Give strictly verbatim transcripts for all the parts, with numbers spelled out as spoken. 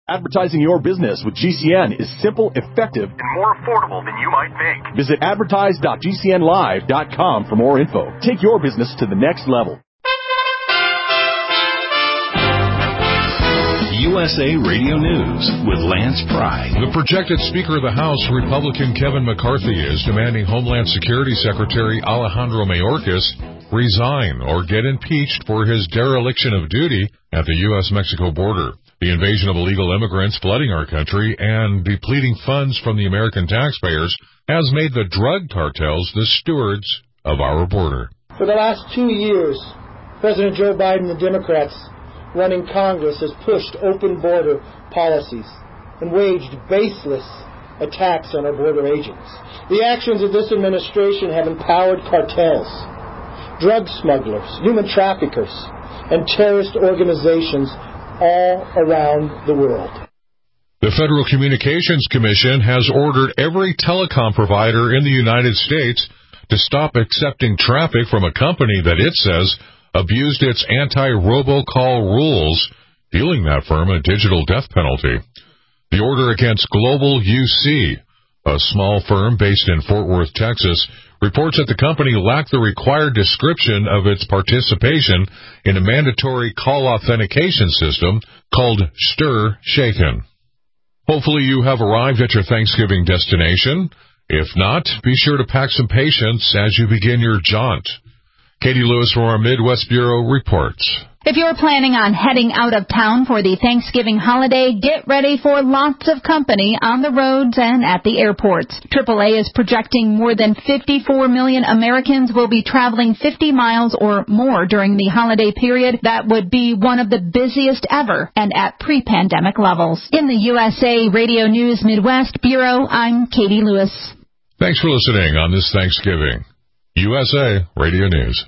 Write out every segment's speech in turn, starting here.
Advertising your business with G C N is simple, effective, and more affordable than you might think. Visit advertise dot g c n live dot com for more info. Take your business to the next level. U S A Radio News with Lance Pry. The projected Speaker of the House, Republican Kevin McCarthy, is demanding Homeland Security Secretary Alejandro Mayorkas resign or get impeached for his dereliction of duty at the U S Mexico border. The invasion of illegal immigrants flooding our country and depleting funds from the American taxpayers has made the drug cartels the stewards of our border. For the last two years, President Joe Biden and the Democrats running Congress has pushed open border policies and waged baseless attacks on our border agents. The actions of this administration have empowered cartels, drug smugglers, human traffickers, and terrorist organizations all around the world. The Federal Communications Commission has ordered every telecom provider in the United States to stop accepting traffic from a company that it says abused its anti-robocall rules, dealing that firm a digital death penalty. The order against Global U C, a small firm based in Fort Worth, Texas, reports that the company lacked the required description of its participation in a mandatory call authentication system called STIR/SHAKEN. Hopefully you have arrived at your Thanksgiving destination. If not, be sure to pack some patience as you begin your jaunt. Katie Lewis from our Midwest Bureau reports. If you're planning on heading out of town for the Thanksgiving holiday, get ready for lots of company on the roads and at the airports. triple A is projecting more than fifty-four million Americans will be traveling fifty miles or more during the holiday period. That would be one of the busiest ever and at pre-pandemic levels. In the U S A Radio News Midwest Bureau, I'm Katie Lewis. Thanks for listening on this Thanksgiving. U S A Radio News.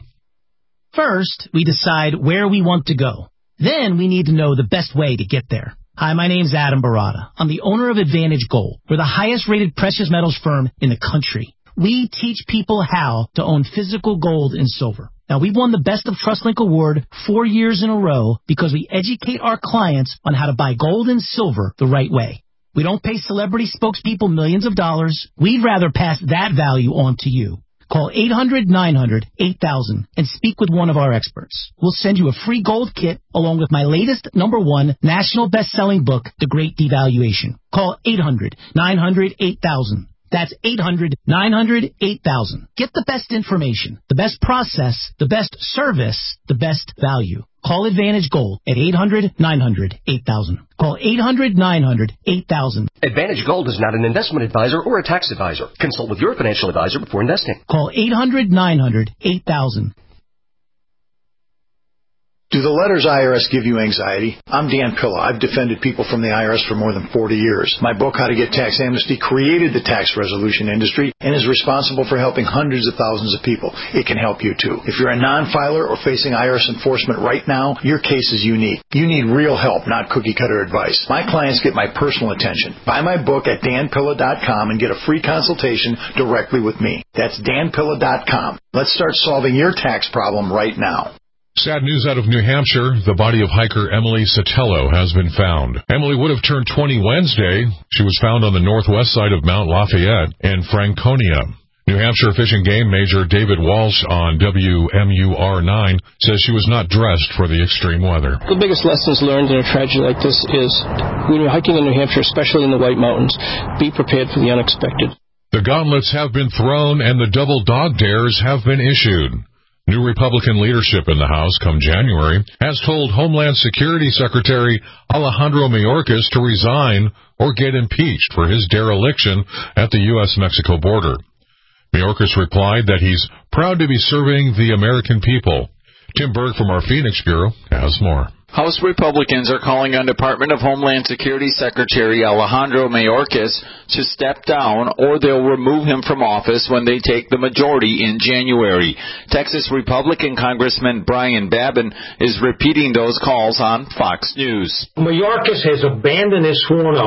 First, we decide where we want to go. Then we need to know the best way to get there. Hi, my name's Adam Barada. I'm the owner of Advantage Gold. We're the highest-rated precious metals firm in the country. We teach people how to own physical gold and silver. Now, we've won the Best of TrustLink Award four years in a row because we educate our clients on how to buy gold and silver the right way. We don't pay celebrity spokespeople millions of dollars. We'd rather pass that value on to you. Call eight hundred nine hundred eight thousand and speak with one of our experts. We'll send you a free gold kit along with my latest number one national best-selling book, The Great Devaluation. Call eight hundred nine hundred eight thousand. That's eight hundred nine hundred eight thousand. Get the best information, the best process, the best service, the best value. Call Advantage Gold at eight hundred nine hundred eight thousand. Call eight hundred nine hundred eight thousand. Advantage Gold is not an investment advisor or a tax advisor. Consult with your financial advisor before investing. Call eight hundred nine hundred eight thousand. Do the letters I R S give you anxiety? I'm Dan Pilla. I've defended people from the I R S for more than forty years. My book, How to Get Tax Amnesty, created the tax resolution industry and is responsible for helping hundreds of thousands of people. It can help you, too. If you're a non-filer or facing I R S enforcement right now, your case is unique. You need real help, not cookie-cutter advice. My clients get my personal attention. Buy my book at dan pilla dot com and get a free consultation directly with me. That's dan pilla dot com. Let's start solving your tax problem right now. Sad news out of New Hampshire. The body of hiker Emily Sotelo has been found. Emily would have turned twenty Wednesday. She was found on the northwest side of Mount Lafayette in Franconia. New Hampshire Fish and Game Major David Walsh on W M U R nine says she was not dressed for the extreme weather. The biggest lessons learned in a tragedy like this is when you're hiking in New Hampshire, especially in the White Mountains, be prepared for the unexpected. The gauntlets have been thrown and the double dog dares have been issued. New Republican leadership in the House come January has told Homeland Security Secretary Alejandro Mayorkas to resign or get impeached for his dereliction at the U S Mexico border. Mayorkas replied that he's proud to be serving the American people. Tim Berg from our Phoenix Bureau has more. House Republicans are calling on Department of Homeland Security Secretary Alejandro Mayorkas to step down or they'll remove him from office when they take the majority in January. Texas Republican Congressman Brian Babin is repeating those calls on Fox News. Mayorkas has abandoned his sworn oath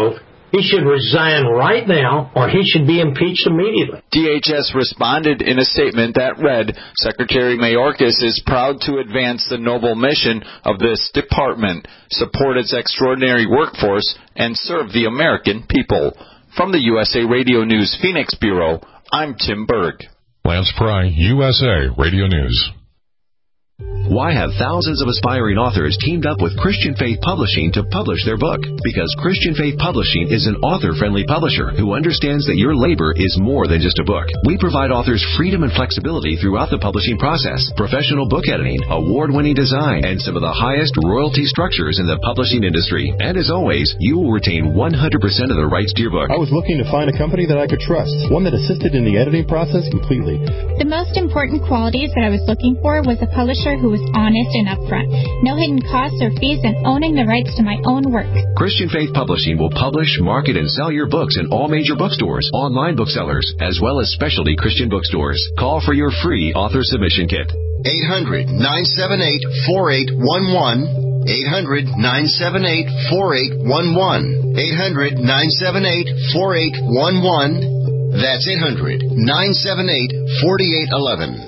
He should resign right now, or he should be impeached immediately. D H S responded in a statement that read, Secretary Mayorkas is proud to advance the noble mission of this department, support its extraordinary workforce, and serve the American people. From the U S A Radio News Phoenix Bureau, I'm Tim Berg. Lance Pry, U S A Radio News. Why have thousands of aspiring authors teamed up with Christian Faith Publishing to publish their book? Because Christian Faith Publishing is an author-friendly publisher who understands that your labor is more than just a book. We provide authors freedom and flexibility throughout the publishing process, professional book editing, award-winning design, and some of the highest royalty structures in the publishing industry. And as always, you will retain one hundred percent of the rights to your book. I was looking to find a company that I could trust, one that assisted in the editing process completely. The most important qualities that I was looking for was a publisher who was honest and upfront, no hidden costs or fees, and owning the rights to my own work. Christian Faith Publishing will publish, market, and sell your books in all major bookstores, online booksellers, as well as specialty Christian bookstores. Call for your free author submission kit. eight hundred, nine seven eight, four eight one one. eight hundred, nine seven eight, four eight one one. eight hundred, nine seven eight, four eight one one. That's eight hundred, nine seven eight, four eight one one.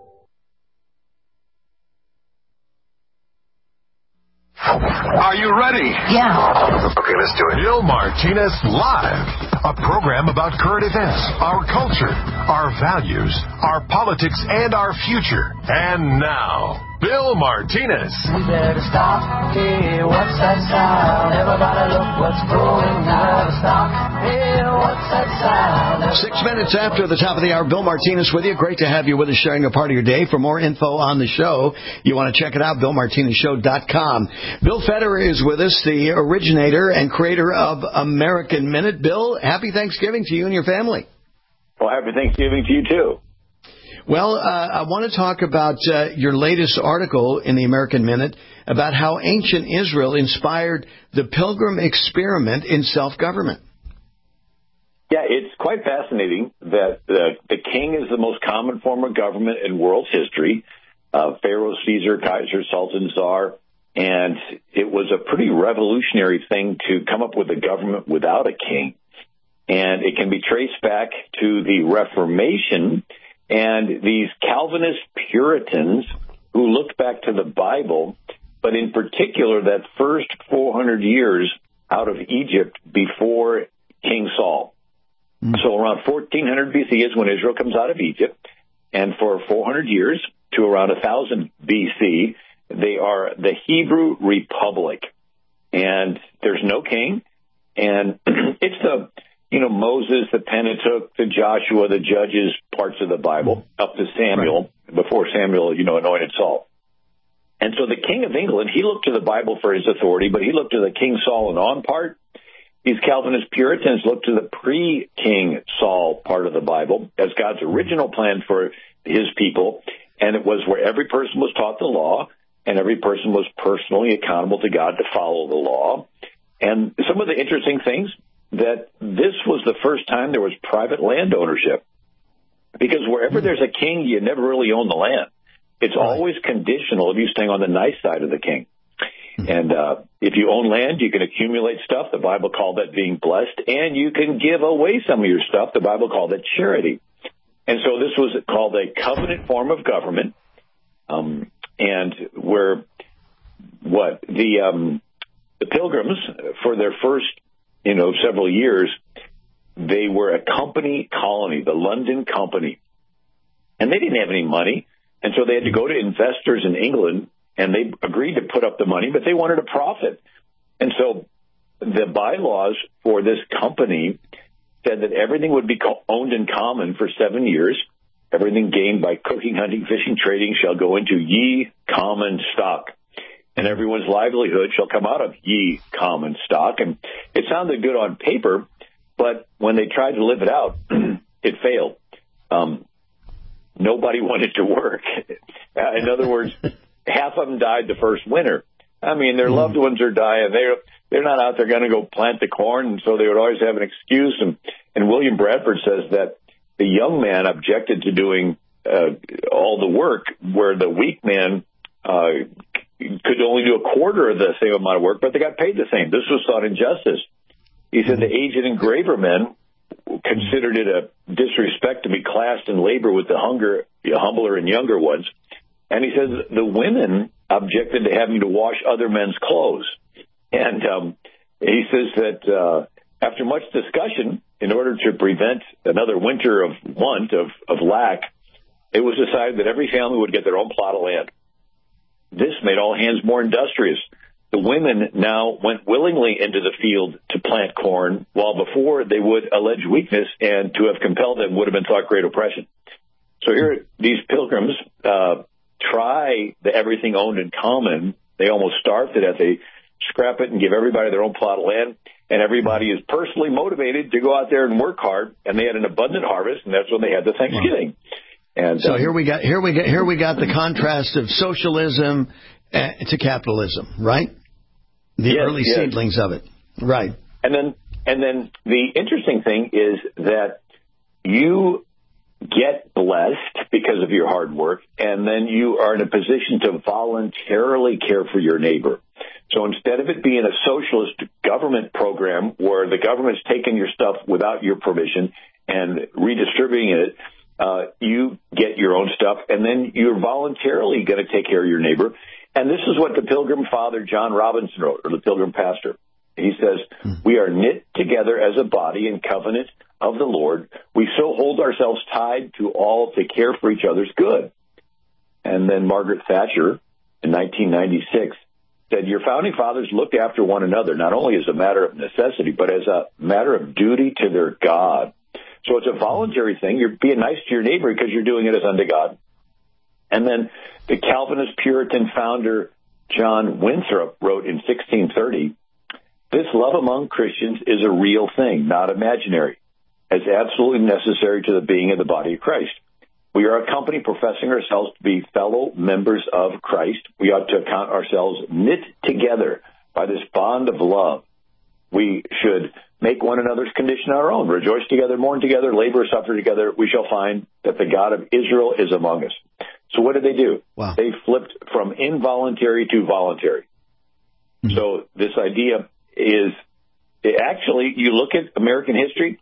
Are you ready? Yeah. Okay, let's do it. Bill Martinez Live, a program about current events, our culture, our values, our politics, and our future. And now, Bill Martinez. We better stop. Hey, what's that sound? Everybody look what's going on. Stop. Hey, what's that sound? Six minutes after the top of the hour, Bill Martinez with you. Great to have you with us, sharing a part of your day. For more info on the show, you want to check it out, bill martinez show dot com. Bill Federer is with us, the originator and creator of American Minute. Bill, happy Thanksgiving to you and your family. Well, happy Thanksgiving to you, too. Well, uh, I want to talk about uh, your latest article in the American Minute about how ancient Israel inspired the Pilgrim experiment in self-government. Yeah, it's quite fascinating that uh, the king is the most common form of government in world history. Uh, Pharaoh, Caesar, Kaiser, Sultan, Tsar. And it was a pretty revolutionary thing to come up with a government without a king. And it can be traced back to the Reformation and these Calvinist Puritans who looked back to the Bible, but in particular that first four hundred years out of Egypt before King Saul. Mm. So around fourteen hundred B C is when Israel comes out of Egypt. And for four hundred years to around one thousand B C, they are the Hebrew Republic. And there's no king. And it's the, you know, Moses, the Pentateuch, the Joshua, the Judges parts of the Bible up to Samuel, right, before Samuel, you know, anointed Saul. And so the King of England, he looked to the Bible for his authority, but he looked to the King Saul and on part. These Calvinist Puritans looked to the pre-King Saul part of the Bible as God's original plan for his people. And it was where every person was taught the law and every person was personally accountable to God to follow the law. And some of the interesting things, that this was the first time there was private land ownership. Because wherever mm. there's a king, you never really own the land. It's right. always conditional of you staying on the nice side of the king. Mm. And uh, if you own land, you can accumulate stuff. The Bible called that being blessed. And you can give away some of your stuff. The Bible called it charity. And so this was called a covenant form of government. Um, and where what the um, the Pilgrims, for their first you know, several years, they were a company colony, the London Company. And they didn't have any money, and so they had to go to investors in England, and they agreed to put up the money, but they wanted a profit. And so the bylaws for this company said that everything would be owned in common for seven years. Everything gained by cooking, hunting, fishing, trading shall go into ye common stock. And everyone's livelihood shall come out of ye common stock. And it sounded good on paper, but when they tried to live it out, it failed. Um, nobody wanted to work. In other words, half of them died the first winter. I mean, their loved ones are dying. They're, they're not out there going to go plant the corn, and so they would always have an excuse. And, and William Bradford says that the young man objected to doing uh, all the work, where the weak man uh could only do a quarter of the same amount of work, but they got paid the same. This was thought injustice. He said the aged engraver men considered it a disrespect to be classed in labor with the hunger, the humbler and younger ones. And he says the women objected to having to wash other men's clothes. And um, he says that uh, after much discussion, in order to prevent another winter of want, of, of lack, it was decided that every family would get their own plot of land. This made all hands more industrious. The women now went willingly into the field to plant corn, while before they would allege weakness, and to have compelled them would have been thought great oppression. So here, these pilgrims uh, try the everything owned in common. They almost starve to death. They scrap it and give everybody their own plot of land, and everybody is personally motivated to go out there and work hard, and they had an abundant harvest, and that's when they had the Thanksgiving. And so um, here we got here we got here we got the contrast of socialism uh, to capitalism, right? The yes, early yes. seedlings of it, right? And then and then the interesting thing is that you get blessed because of your hard work, and then you are in a position to voluntarily care for your neighbor. So instead of it being a socialist government program where the government's taking your stuff without your permission and redistributing it, uh, you get your own stuff, and then you're voluntarily going to take care of your neighbor. And this is what the Pilgrim Father John Robinson wrote, or the Pilgrim Pastor. He says, mm-hmm. we are knit together as a body in covenant of the Lord. We so hold ourselves tied to all to care for each other's good. And then Margaret Thatcher in nineteen ninety-six said, your founding fathers looked after one another, not only as a matter of necessity, but as a matter of duty to their God. So it's a voluntary thing. You're being nice to your neighbor because you're doing it as unto God. And then the Calvinist Puritan founder John Winthrop wrote in sixteen thirty, this love among Christians is a real thing, not imaginary, as absolutely necessary to the being of the body of Christ. We are a company professing ourselves to be fellow members of Christ. We ought to count ourselves knit together by this bond of love. We should make one another's condition our own. Rejoice together, mourn together, labor, suffer together. We shall find that the God of Israel is among us. So what did they do? Wow. They flipped from involuntary to voluntary. Mm-hmm. So this idea is, actually, you look at American history,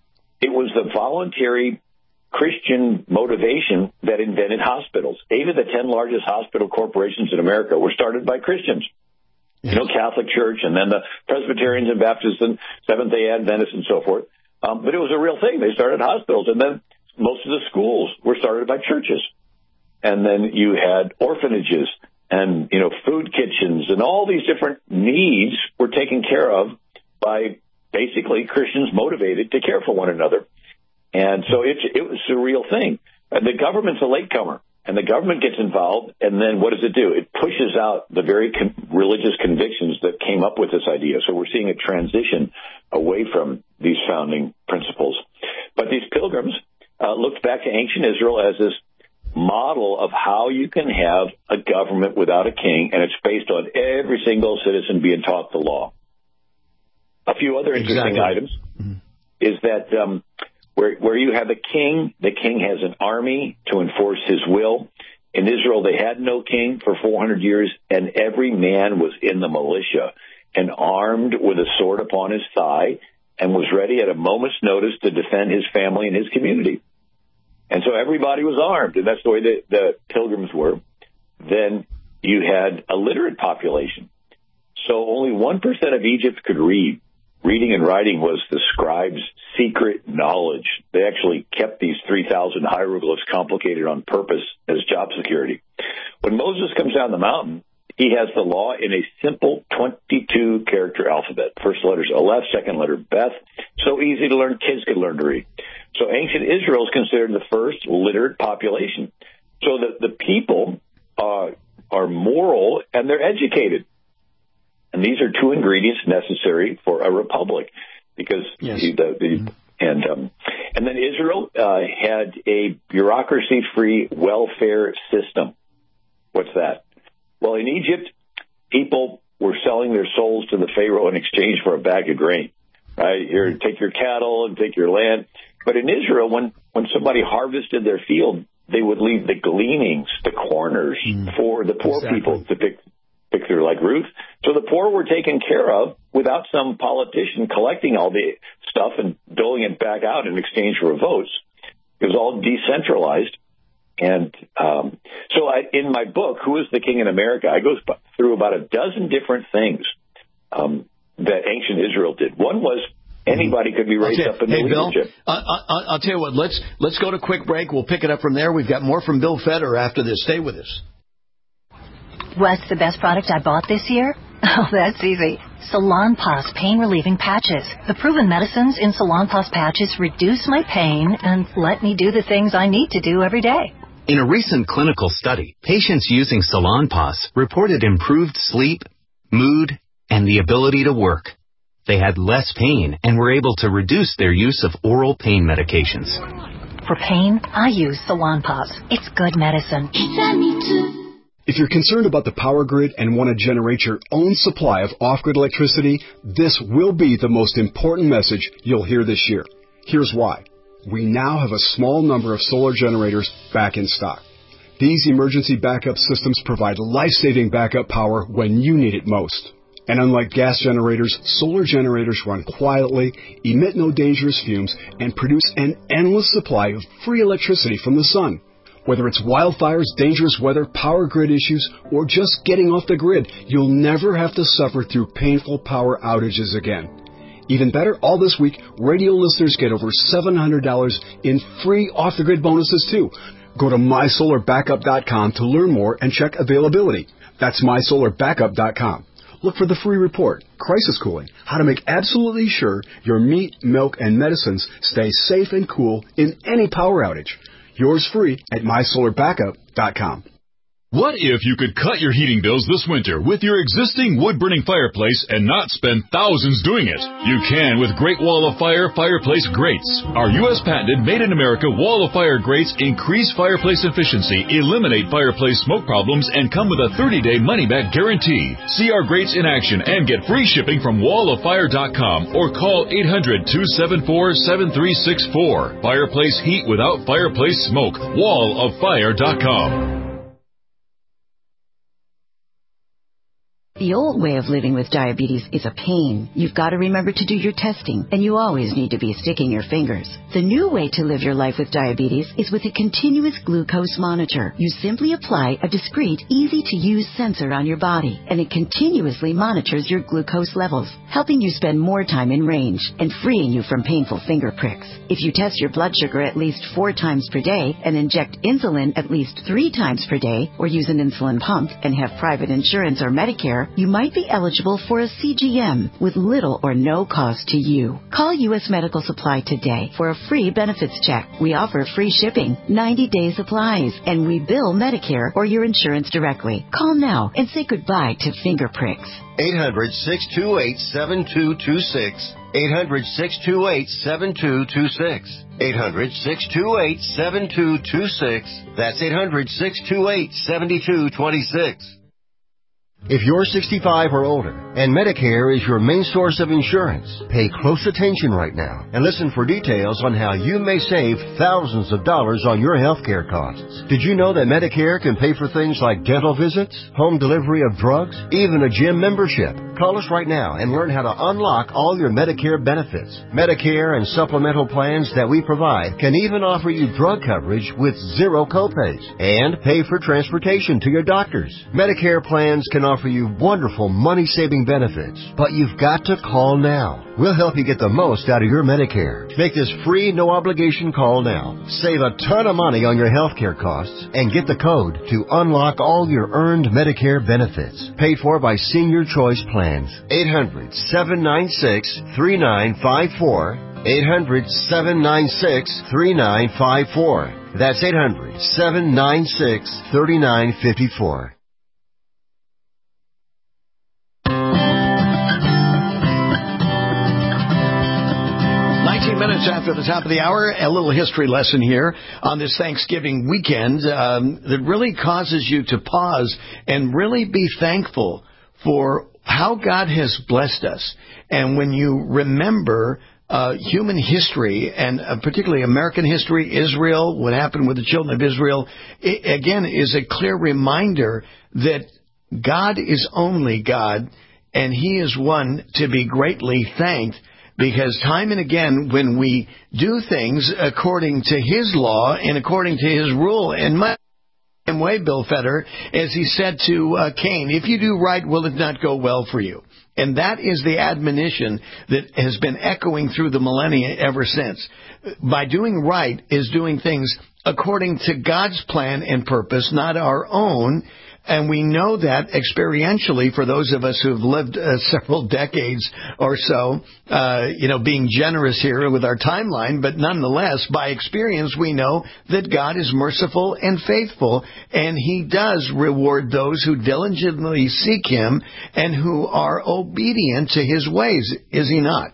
it was the voluntary Christian motivation that invented hospitals. Eight of the ten largest hospital corporations in America were started by Christians. Yes. You know, Catholic Church, and then the Presbyterians and Baptists and Seventh-day Adventists and so forth. Um, but it was a real thing. They started hospitals, and then most of the schools were started by churches. And then you had orphanages and, you know, food kitchens, and all these different needs were taken care of by basically Christians motivated to care for one another. And so it, it was a real thing. And the government's a latecomer, and the government gets involved, and then what does it do? It pushes out the very con- religious convictions that came up with this idea. So we're seeing a transition away from these founding principles. But these pilgrims uh, looked back to ancient Israel as this model of how you can have a government without a king, and it's based on every single citizen being taught the law. A few other interesting exactly. items mm-hmm. is that um, where, where you have a king, the king has an army to enforce his will. In Israel, they had no king for four hundred years, and every man was in the militia and armed with a sword upon his thigh and was ready at a moment's notice to defend his family and his community. And so everybody was armed, and that's the way the, the pilgrims were. Then you had a literate population. So only one percent of Egypt could read. Reading and writing was the scribes' secret knowledge. They actually kept these three thousand hieroglyphs complicated on purpose as job security. When Moses comes down the mountain, he has the law in a simple twenty-two character alphabet. First letter's Aleph, second letter Beth. So easy to learn, kids could learn to read. So ancient Israel is considered the first literate population. So the, the people uh, are moral and they're educated. And these are two ingredients necessary for a republic, because yes. the, the, the and um, and then Israel uh, had a bureaucracy-free welfare system. What's that? Well, in Egypt, people were selling their souls to the Pharaoh in exchange for a bag of grain. Right here, take your cattle and take your land. But in Israel, when when somebody harvested their field, they would leave the gleanings, the corners, mm, for the poor exactly. people to pick. picture like Ruth. So the poor were taken care of without some politician collecting all the stuff and doling it back out in exchange for votes. It was all decentralized. And um, so I, in my book, Who is the King in America, I go through about a dozen different things um, that ancient Israel did. One was anybody could be raised okay. up in hey, the Bill, leadership. I, I, I'll tell you what, let's, let's go to a quick break. We'll pick it up from there. We've got more from Bill Feder after this. Stay with us. What's the best product I bought this year? Oh, that's easy. Salonpas pain-relieving patches. The proven medicines in Salonpas patches reduce my pain and let me do the things I need to do every day. In a recent clinical study, patients using Salonpas reported improved sleep, mood, and the ability to work. They had less pain and were able to reduce their use of oral pain medications. For pain, I use Salonpas. It's good medicine. If you're concerned about the power grid and want to generate your own supply of off-grid electricity, this will be the most important message you'll hear this year. Here's why. We now have a small number of solar generators back in stock. These emergency backup systems provide life-saving backup power when you need it most. And unlike gas generators, solar generators run quietly, emit no dangerous fumes, and produce an endless supply of free electricity from the sun. Whether it's wildfires, dangerous weather, power grid issues, or just getting off the grid, you'll never have to suffer through painful power outages again. Even better, all this week, radio listeners get over seven hundred dollars in free off-the-grid bonuses, too. Go to my solar backup dot com to learn more and check availability. That's my solar backup dot com. Look for the free report, Crisis Cooling, how to make absolutely sure your meat, milk, and medicines stay safe and cool in any power outage. Yours free at my solar backup dot com. What if you could cut your heating bills this winter with your existing wood-burning fireplace and not spend thousands doing it? You can with Great Wall of Fire fireplace grates. Our U S patented made-in-America Wall of Fire grates increase fireplace efficiency, eliminate fireplace smoke problems, and come with a thirty-day money-back guarantee. See our grates in action and get free shipping from wall of fire dot com or call eight hundred, two seven four, seven three six four. Fireplace heat without fireplace smoke. wall of fire dot com. The old way of living with diabetes is a pain. You've got to remember to do your testing, and you always need to be sticking your fingers. The new way to live your life with diabetes is with a continuous glucose monitor. You simply apply a discreet, easy-to-use sensor on your body, and it continuously monitors your glucose levels, helping you spend more time in range and freeing you from painful finger pricks. If you test your blood sugar at least four times per day and inject insulin at least three times per day, or use an insulin pump and have private insurance or Medicare, you might be eligible for a C G M with little or no cost to you. Call U S Medical Supply today for a free benefits check. We offer free shipping, ninety-day supplies, and we bill Medicare or your insurance directly. Call now and say goodbye to finger pricks. eight hundred, six two eight, seven two two six. eight hundred, six two eight, seven two two six. eight hundred, six two eight, seven two two six. That's eight hundred, six two eight, seven two two six. If you're sixty-five or older and Medicare is your main source of insurance, pay close attention right now and listen for details on how you may save thousands of dollars on your health care costs. Did you know that Medicare can pay for things like dental visits, home delivery of drugs, even a gym membership? Call us right now and learn how to unlock all your Medicare benefits. Medicare and supplemental plans that we provide can even offer you drug coverage with zero copays and pay for transportation to your doctors. Medicare plans can offer you wonderful money-saving benefits, but you've got to call now. We'll help you get the most out of your Medicare. Make this free, no-obligation call now. Save a ton of money on your health care costs and get the code to unlock all your earned Medicare benefits. Paid for by Senior Choice Plans. eight hundred, seven nine six, three nine five four. eight hundred, seven nine six, three nine five four. That's eight hundred, seven nine six, three nine five four. nineteen minutes after the top of the hour, a little history lesson here on this Thanksgiving weekend um, that really causes you to pause and really be thankful for how God has blessed us. And when you remember uh, human history, and uh, particularly American history, Israel, what happened with the children of Israel, it, again, is a clear reminder that God is only God, and He is one to be greatly thanked, because time and again, when we do things according to His law and according to His rule, and my same way, Bill Fetter, as He said to uh, Cain, if you do right, will it not go well for you? And that is the admonition that has been echoing through the millennia ever since. By doing right is doing things according to God's plan and purpose, not our own. And we know that experientially for those of us who have lived uh, several decades or so, uh, you know, being generous here with our timeline, but nonetheless, by experience, we know that God is merciful and faithful, and He does reward those who diligently seek Him and who are obedient to His ways. Is He not?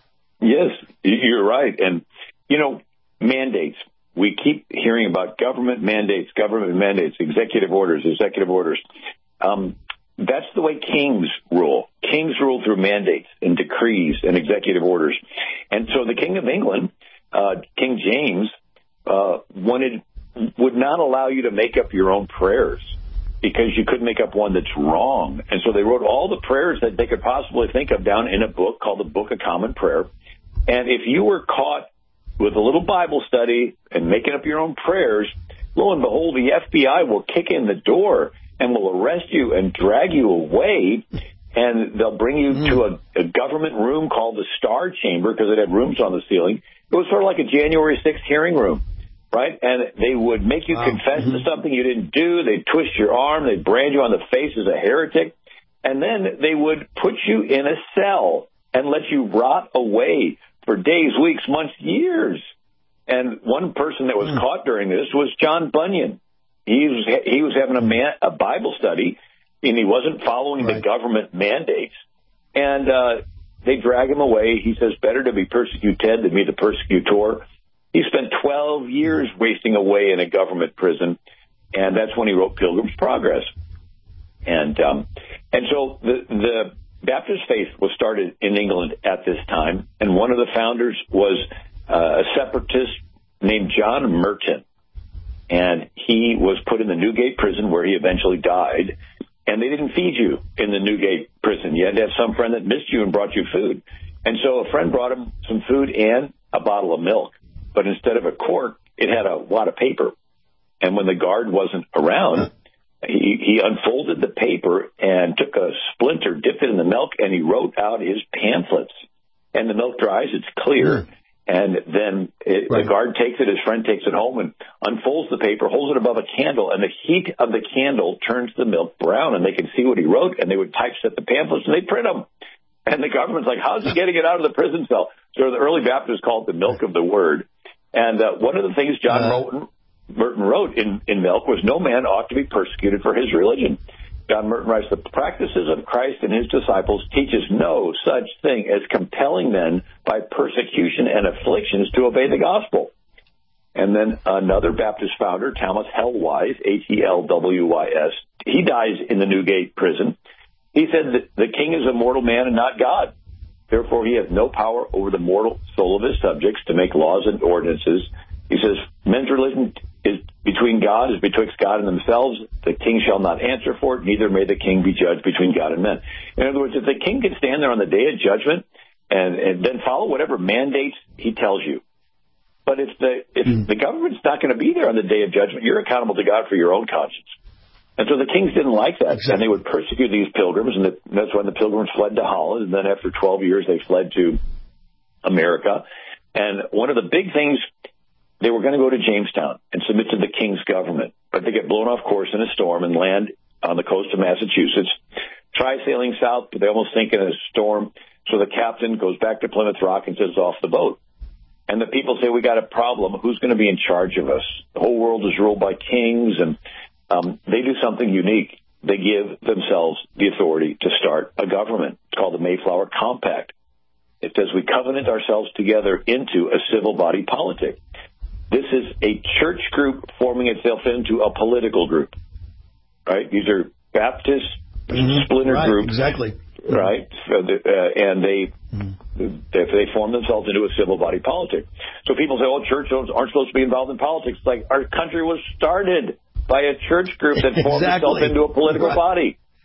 Yes, you're right. And, you know, mandates. We keep hearing about government mandates, government mandates, executive orders, executive orders. Um, that's the way kings rule. Kings rule through mandates and decrees and executive orders. And so the King of England, uh, King James, uh, wanted would not allow you to make up your own prayers because you couldn't make up one that's wrong. And so they wrote all the prayers that they could possibly think of down in a book called the Book of Common Prayer. And if you were caught with a little Bible study and making up your own prayers, lo and behold, the F B I will kick in the door and will arrest you and drag you away, and they'll bring you mm. to a, a government room called the Star Chamber because it had rooms on the ceiling. It was sort of like a January sixth hearing room, right? And they would make you wow. confess mm-hmm. to something you didn't do. They'd twist your arm. They'd brand you on the face as a heretic. And then they would put you in a cell and let you rot away for days, weeks, months, years. And one person that was mm. caught during this was John Bunyan. He was he was having a, man, a Bible study, and he wasn't following right. the government mandates. And uh, they drag him away. He says, better to be persecuted than be the persecutor. He spent twelve years wasting away in a government prison, and that's when he wrote Pilgrim's Progress. And um, and so the the Baptist faith was started in England at this time, and one of the founders was uh, a separatist named John Merton, and he was put in the Newgate prison where he eventually died, and they didn't feed you in the Newgate prison. You had to have some friend that missed you and brought you food. And so a friend brought him some food and a bottle of milk, but instead of a cork, it had a wad of paper. And when the guard wasn't around, He, he unfolded the paper and took a splinter, dipped it in the milk, and he wrote out his pamphlets. And the milk dries, it's clear. Mm. And then it, right. the guard takes it, his friend takes it home and unfolds the paper, holds it above a candle, and the heat of the candle turns the milk brown, and they can see what he wrote, and they would typeset the pamphlets, and they print them. And the government's like, how's he getting it out of the prison cell? So the early Baptists called it the milk of the word. And uh, one of the things John uh, Merton Merton wrote in, in Milk was no man ought to be persecuted for his religion. John Merton writes, the practices of Christ and his disciples teaches no such thing as compelling men by persecution and afflictions to obey the gospel. And then another Baptist founder, Thomas Helwise, H E L W Y S, he dies in the Newgate prison. He said that the king is a mortal man and not God. Therefore, he has no power over the mortal soul of his subjects to make laws and ordinances. He says, men's religion is between God, is betwixt God and themselves. The king shall not answer for it, neither may the king be judged between God and men. In other words, if the king can stand there on the day of judgment and, and then follow whatever mandates he tells you. But if the if mm. the government's not going to be there on the day of judgment, you're accountable to God for your own conscience. And so the kings didn't like that, exactly. and they would persecute these pilgrims, and the, that's when the pilgrims fled to Holland, and then after twelve years they fled to America. And one of the big things, they were going to go to Jamestown and submit to the king's government, but they get blown off course in a storm and land on the coast of Massachusetts. Try sailing south, but they almost sink in a storm. So the captain goes back to Plymouth Rock and says, off the boat. And the people say, we got a problem. Who's going to be in charge of us? The whole world is ruled by kings, and um, they do something unique. They give themselves the authority to start a government. It's called the Mayflower Compact. It says we covenant ourselves together into a civil body politic. This is a church group forming itself into a political group, right? These are Baptist mm-hmm. splinter right, groups. Exactly. Right? Uh, and they, mm-hmm. they they form themselves into a civil body politic. So people say, oh, churches aren't supposed to be involved in politics. Like, our country was started by a church group that formed exactly. itself into a political right. body.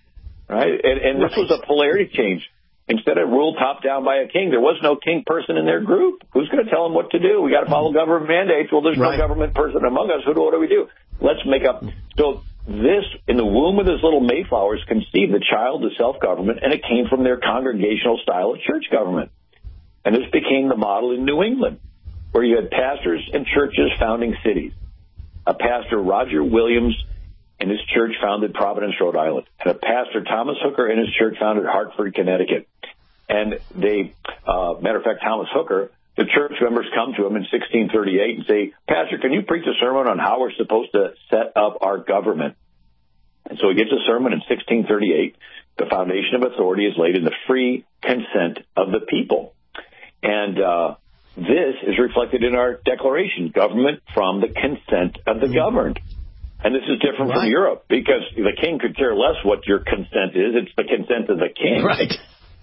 right? And, and this right. was a polarity change. Instead of rule top down by a king, there was no king person in their group. Who's going to tell them what to do? We got to follow government mandates. Well, there's right. no government person among us. Who do, what do we do? Let's make up. So this, in the womb of this little Mayflowers, conceived the child of self-government, and it came from their congregational style of church government. And this became the model in New England, where you had pastors and churches founding cities. A pastor, Roger Williams, and his church founded Providence, Rhode Island. And a pastor, Thomas Hooker, and his church founded Hartford, Connecticut. And they, uh, matter of fact, Thomas Hooker, the church members come to him in sixteen thirty-eight and say, Pastor, can you preach a sermon on how we're supposed to set up our government? And so he gives a sermon in sixteen thirty-eight. The foundation of authority is laid in the free consent of the people. And uh, this is reflected in our declaration, government from the consent of the governed. And this is different right. from Europe, because the king could care less what your consent is. It's the consent of the king. Right.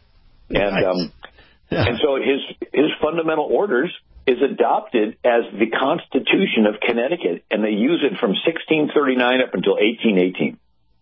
And right. um, yeah. and so his his fundamental orders is adopted as the Constitution of Connecticut, and they use it from sixteen thirty-nine up until eighteen eighteen.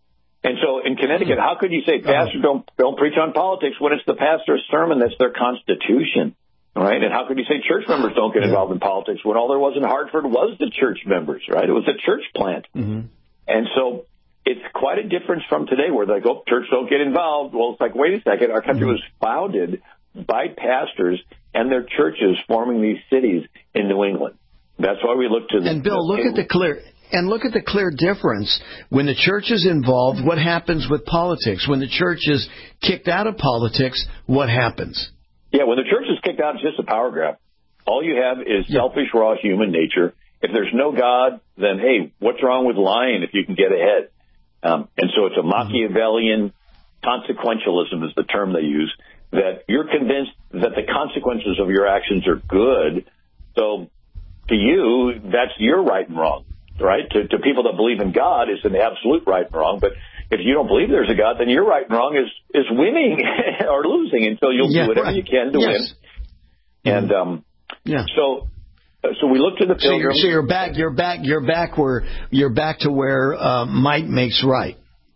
And so in Connecticut, how could you say, Pastor, don't don't preach on politics when it's the pastor's sermon that's their Constitution? Right? And how could you say church members don't get involved in politics when all there was in Hartford was the church members, right? It was a church plant. Mm-hmm. And so it's quite a difference from today where they go, church don't get involved. Well, it's like, wait a second. Our country was founded by pastors and their churches forming these cities in New England. That's why we look to the... And Bill, look at the clear... And look at the clear difference. When the church is involved, what happens with politics? When the church is kicked out of politics, what happens? Yeah, when the church is kicked out, it's just a power grab. All you have is yeah. selfish, raw human nature. If there's no God, then, hey, what's wrong with lying if you can get ahead? Um, and so it's a Machiavellian consequentialism is the term they use, that you're convinced that the consequences of your actions are good. So to you, that's your right and wrong, right? To, to people that believe in God, it's an absolute right and wrong. But if you don't believe there's a God, then your right and wrong is, is winning or losing. And so you'll yeah, do whatever right. you can to yes. win. And um, yeah. so so we look to the Pilgrims. So you're, so you're back. You're back. You're back where you're back to where uh, might makes right.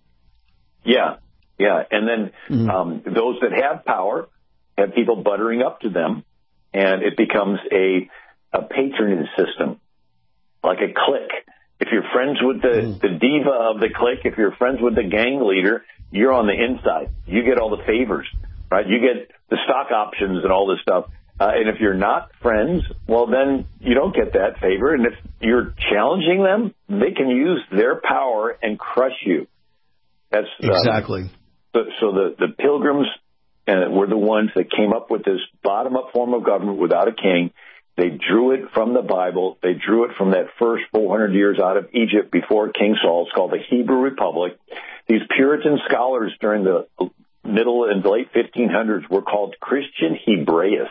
Yeah, yeah. And then mm-hmm. um, those that have power have people buttering up to them, and it becomes a a patronage system, like a clique. If you're friends with the, the diva of the clique, if you're friends with the gang leader, you're on the inside. You get all the favors, right? You get the stock options and all this stuff. Uh, and if you're not friends, well, then you don't get that favor. And if you're challenging them, they can use their power and crush you. That's um, exactly. So, so the, the Pilgrims uh, were the ones that came up with this bottom-up form of government without a king. They drew it from the Bible. They drew it from that first four hundred years out of Egypt before King Saul. It's called the Hebrew Republic. These Puritan scholars during the middle and late fifteen hundreds were called Christian Hebraists.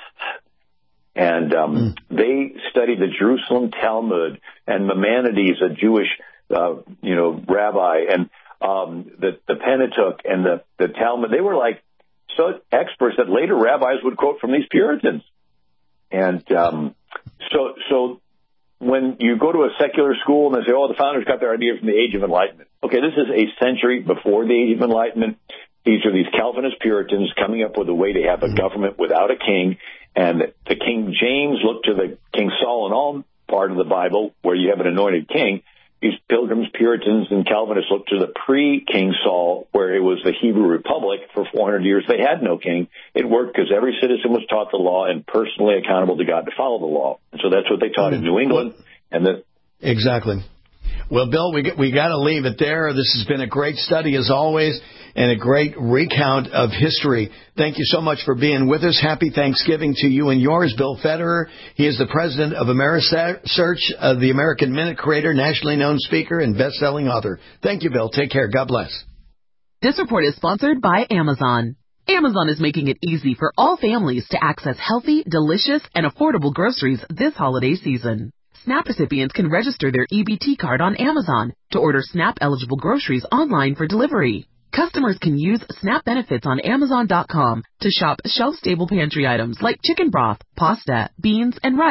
And um, mm. they studied the Jerusalem Talmud and Maimonides, a Jewish, uh, you know, rabbi, and um, the, the Pentateuch and the, the Talmud. They were like so experts that later rabbis would quote from these Puritans. And um, so, so when you go to a secular school and they say, "Oh, the founders got their idea from the Age of Enlightenment," okay, this is a century before the Age of Enlightenment. These are these Calvinist Puritans coming up with a way to have a government without a king, and the King James looked to the King Saul and all part of the Bible where you have an anointed king. These Pilgrims, Puritans, and Calvinists looked to the pre-King Saul, where it was the Hebrew Republic. For four hundred years, they had no king. It worked because every citizen was taught the law and personally accountable to God to follow the law. And so that's what they taught in New England. And the Exactly. Well, Bill, we we got to leave it there. This has been a great study, as always, and a great recount of history. Thank you so much for being with us. Happy Thanksgiving to you and yours, Bill Federer. He is the president of Amerisearch, uh, the American Minute creator, nationally known speaker, and best-selling author. Thank you, Bill. Take care. God bless. This report is sponsored by Amazon. Amazon is making it easy for all families to access healthy, delicious, and affordable groceries this holiday season. SNAP recipients can register their E B T card on Amazon to order SNAP-eligible groceries online for delivery. Customers can use SNAP benefits on Amazon dot com to shop shelf-stable pantry items like chicken broth, pasta, beans, and rice.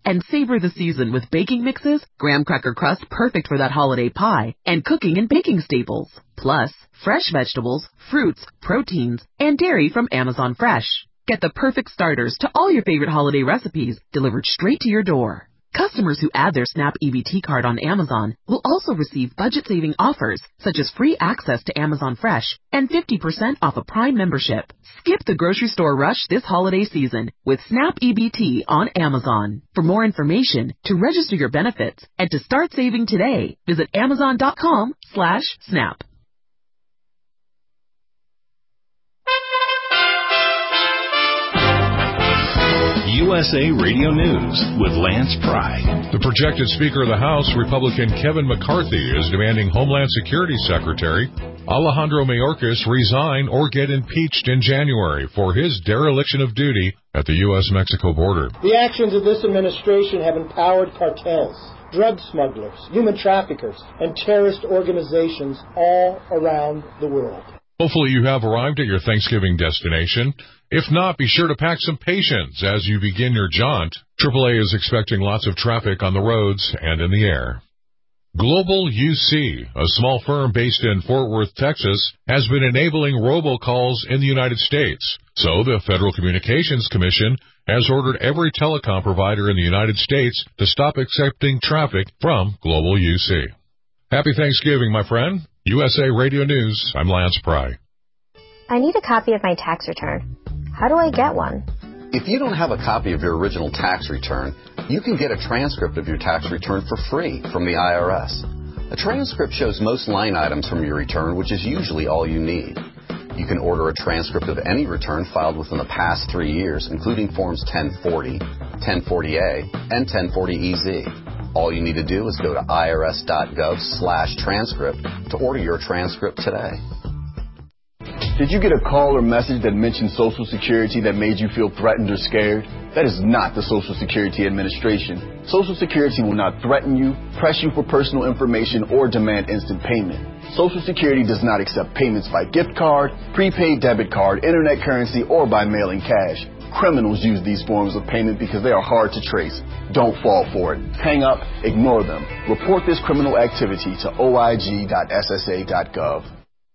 and savor the season with baking mixes, graham cracker crust perfect for that holiday pie, and cooking and baking staples. Plus, fresh vegetables, fruits, proteins, and dairy from Amazon Fresh. Get the perfect starters to all your favorite holiday recipes delivered straight to your door. Customers who add their SNAP E B T card on Amazon will also receive budget-saving offers such as free access to Amazon Fresh and fifty percent off a Prime membership. Skip the grocery store rush this holiday season with SNAP E B T on Amazon. For more information, to register your benefits, and to start saving today, visit amazon.com slash snap. U S A Radio News with Lance Pry. The projected Speaker of the House, Republican Kevin McCarthy, is demanding Homeland Security Secretary Alejandro Mayorkas resign or get impeached in January for his dereliction of duty at the U S Mexico border. The actions of this administration have empowered cartels, drug smugglers, human traffickers, and terrorist organizations all around the world. Hopefully you have arrived at your Thanksgiving destination. If not, be sure to pack some patience as you begin your jaunt. triple A is expecting lots of traffic on the roads and in the air. Global U C, a small firm based in Fort Worth, Texas, has been enabling robocalls in the United States. So the Federal Communications Commission has ordered every telecom provider in the United States to stop accepting traffic from Global U C. Happy Thanksgiving, my friend. U S A Radio News, I'm Lance Pry. I need a copy of my tax return. How do I get one? If you don't have a copy of your original tax return, you can get a transcript of your tax return for free from the I R S. A transcript shows most line items from your return, which is usually all you need. You can order a transcript of any return filed within the past three years, including Forms ten forty, ten forty A, and ten forty E Z. All you need to do is go to irs.gov slash transcript to order your transcript today. Did you get a call or message that mentioned Social Security that made you feel threatened or scared? That is not the Social Security Administration. Social Security will not threaten you, press you for personal information, or demand instant payment. Social Security does not accept payments by gift card, prepaid debit card, internet currency, or by mailing cash. Criminals use these forms of payment because they are hard to trace. Don't fall for it. Hang up, ignore them. Report this criminal activity to O I G dot S S A dot gov.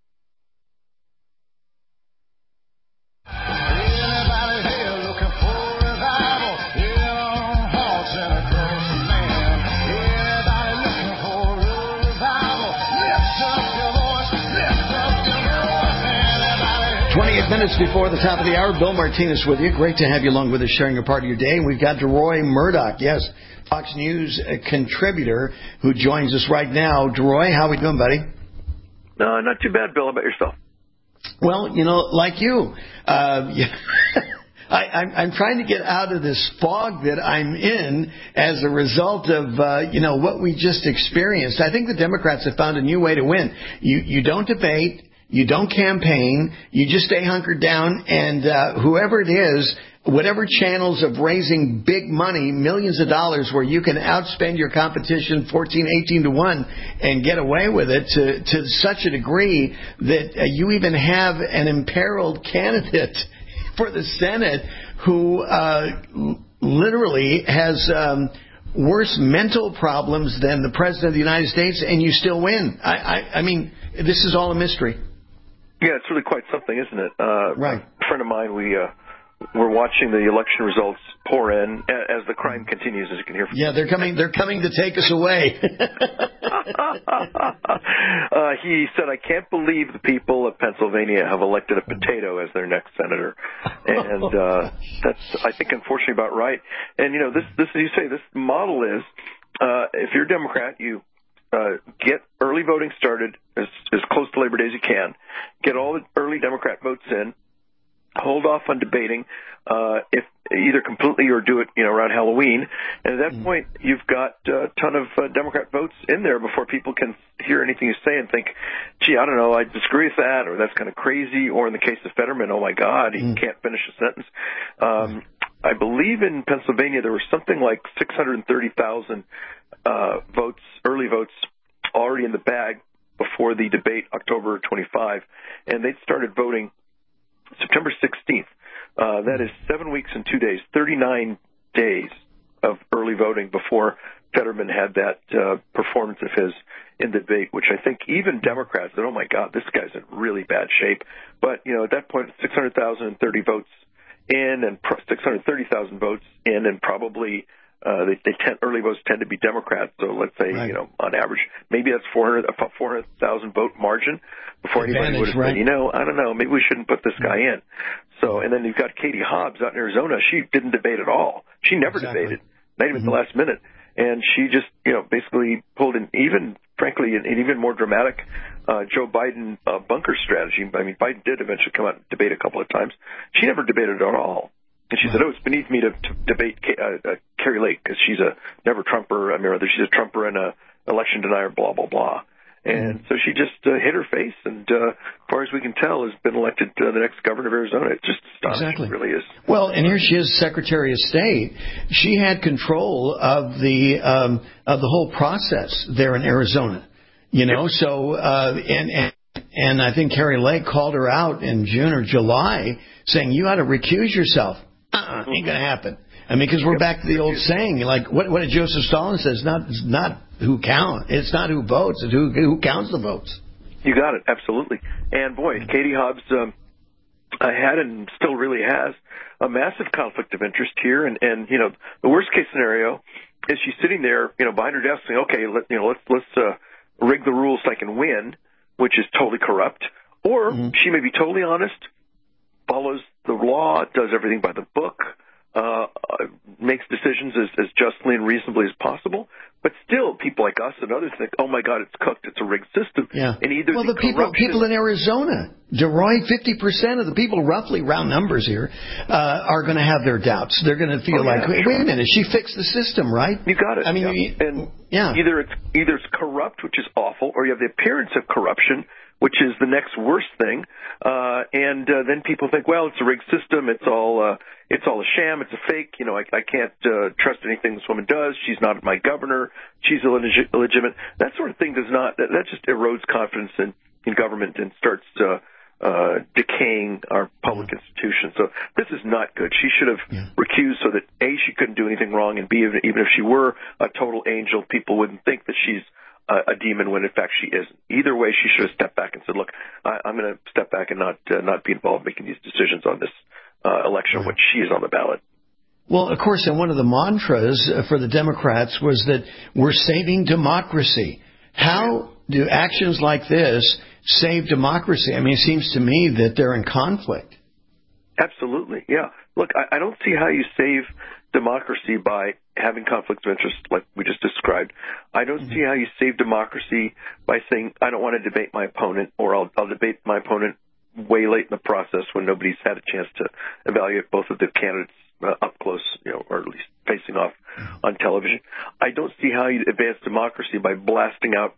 twenty-eight minutes before the top of the hour, Bill Martinez with you. Great to have you along with us, sharing a part of your day. We've got DeRoy Murdoch, yes, Fox News contributor, who joins us right now. DeRoy, how are we doing, buddy? No, not too bad, Bill. How about yourself? Well, you know, like you, uh, I, I'm, I'm trying to get out of this fog that I'm in as a result of, uh, you know, what we just experienced. I think the Democrats have found a new way to win. You, you don't debate. You don't campaign. You just stay hunkered down, and uh, whoever it is, whatever channels of raising big money, millions of dollars, where you can outspend your competition fourteen, eighteen to one and get away with it to, to such a degree that uh, you even have an imperiled candidate for the Senate who uh, literally has um, worse mental problems than the President of the United States, and you still win. I, I, I mean, this is all a mystery. Yeah, it's really quite something, isn't it? Uh, right. A friend of mine, we uh, we're watching the election results pour in as the crime continues, as you can hear from. Yeah, they're coming. They're coming to take us away. uh, he said, "I can't believe the people of Pennsylvania have elected a potato as their next senator," and uh, that's, I think, unfortunately about right. And you know, this this you say this model is, uh, if you're a Democrat, you Uh, get early voting started as, as close to Labor Day as you can. Get all the early Democrat votes in. Hold off on debating, uh, if either completely or do it, you know, around Halloween. And at that mm. point, you've got a ton of uh, Democrat votes in there before people can hear anything you say and think, gee, I don't know, I disagree with that, or that's kind of crazy. Or in the case of Fetterman, oh my God, he mm. can't finish a sentence. Um, I believe in Pennsylvania there was something like six hundred thirty thousand uh, votes, early votes, already in the bag before the debate October twenty-fifth, and they started voting September sixteenth. Uh, that is seven weeks and two days, thirty-nine days of early voting before Fetterman had that uh, performance of his in the debate, which I think even Democrats said, oh, my God, this guy's in really bad shape. But, you know, at that point, six hundred thousand thirty votes in and six hundred thirty thousand votes in, and probably uh, they, they tend, early votes tend to be Democrats. So let's say, right. you know, on average, maybe that's four hundred thousand vote margin before Advantage, anybody would have right. said, you know, I don't know, maybe we shouldn't put this guy in. So, and then you've got Katie Hobbs out in Arizona. She didn't debate at all. She never exactly. debated, not even mm-hmm. at the last minute. And she just, you know, basically pulled an even, frankly, an, an even more dramatic uh, Joe Biden uh, bunker strategy. I mean, Biden did eventually come out and debate a couple of times. She never debated at all. And she right. said, oh, it's beneath me to, to debate uh, uh, Carrie Lake because she's a never Trumper. I mean, rather, she's a Trumper and a election denier, blah, blah, blah. And mm-hmm. so she just uh, hit her face, and uh, as far as we can tell, has been elected uh, the next governor of Arizona. It's just astonishing. Exactly. It really is. Well, and here she is, Secretary of State. She had control of the um, of the whole process there in Arizona. You know, yep. so uh, and and and I think Carrie Lake called her out in June or July, saying you ought to recuse yourself. Uh-uh, ain't gonna happen. I mean, because we're back to the old saying, like what what did Joseph Stalin say? It's not it's not who count. It's not who votes. It's who who counts the votes. You got it, absolutely. And boy, Katie Hobbs um, had and still really has a massive conflict of interest here. And, and you know, the worst case scenario is she's sitting there, you know, behind her desk saying, okay, let, you know, let's let's uh, rig the rules so I can win, which is totally corrupt. Or mm-hmm. she may be totally honest, follows the law, does everything by the book. Uh, makes decisions as, as justly and reasonably as possible, but still, people like us and others think, "Oh my God, it's cooked; it's a rigged system." Yeah. And either well, the, the people, people in Arizona, DeRoy, fifty percent of the people, roughly round numbers here, uh, are going to have their doubts. They're going to feel oh, yeah, like, wait, sure. wait a minute, she fixed the system, right? You got it. I mean, yeah. you, and yeah. either it's either it's corrupt, which is awful, or you have the appearance of corruption, which is the next worst thing. Uh, and uh, then people think, well, it's a rigged system. It's all uh, it's all a sham. It's a fake. You know, I, I can't uh, trust anything this woman does. She's not my governor. She's illeg- illegitimate. That sort of thing does not. That, that just erodes confidence in, in government and starts uh, uh, decaying our public yeah. institutions. So this is not good. She should have yeah. recused so that A, she couldn't do anything wrong, and B, even, even if she were a total angel, people wouldn't think that she's a demon when in fact she isn't. Either way, she should have stepped back and said, "Look, I, I'm going to step back and not uh, not be involved in making these decisions on this uh, election right. when she is on the ballot." Well, of course, and one of the mantras for the Democrats was that we're saving democracy. How do actions like this save democracy? I mean, it seems to me that they're in conflict. Absolutely, yeah. Look, I, I don't see how you save democracy by having conflicts of interest like we just described. I don't mm-hmm. see how you save democracy by saying, I don't want to debate my opponent, or I'll, I'll debate my opponent way late in the process when nobody's had a chance to evaluate both of the candidates uh, up close, you know, or at least facing off mm-hmm. on television. I don't see how you advance democracy by blasting out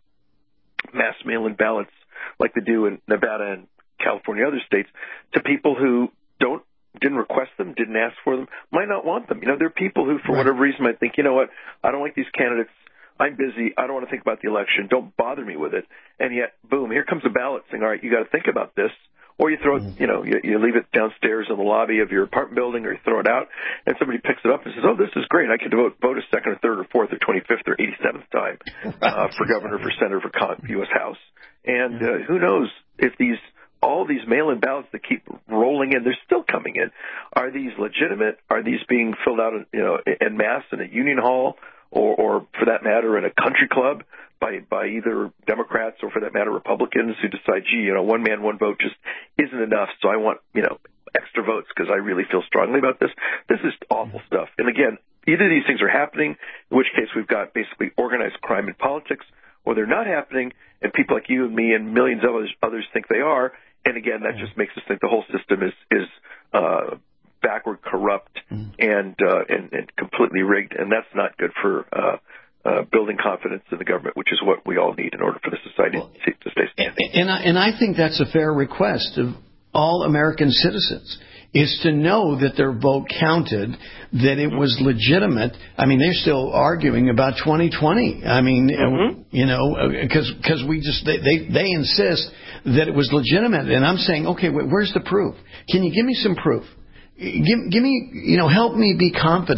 mass mail-in ballots like they do in Nevada and California and other states to people who don't didn't request them, didn't ask for them, might not want them. You know, there are people who, for right. whatever reason, might think, you know what, I don't like these candidates. I'm busy. I don't want to think about the election. Don't bother me with it. And yet, boom, here comes a ballot saying, all right, you got to think about this. Or you throw it, mm-hmm. you know, you, you leave it downstairs in the lobby of your apartment building, or you throw it out, and somebody picks it up and says, oh, this is great. I can vote, vote a second or third or fourth or twenty-fifth or eighty-seventh time uh, for governor, for senator, for con- U S House. And uh, who knows if these all these mail-in ballots that keep rolling in, they're still coming in. Are these legitimate? Are these being filled out, you know, en masse in a union hall, or, or for that matter, in a country club by by either Democrats or, for that matter, Republicans who decide, gee, you know, one man, one vote just isn't enough, so I want, you know, extra votes because I really feel strongly about this. This is awful stuff. And again, either these things are happening, in which case we've got basically organized crime in politics, or they're not happening, and people like you and me and millions of others, others think they are. And again, that just makes us think the whole system is is uh, backward, corrupt, mm. and, uh, and and completely rigged, and that's not good for uh, uh, building confidence in the government, which is what we all need in order for the society well, to, to stay standing. And I, and I think that's a fair request of all American citizens, is to know that their vote counted, that it was legitimate. I mean, they're still arguing about twenty twenty. I mean, mm-hmm. you know, because because we just they, they they insist that it was legitimate, and I'm saying, okay, where's the proof? Can you give me some proof? Give give me, you know, help me be confident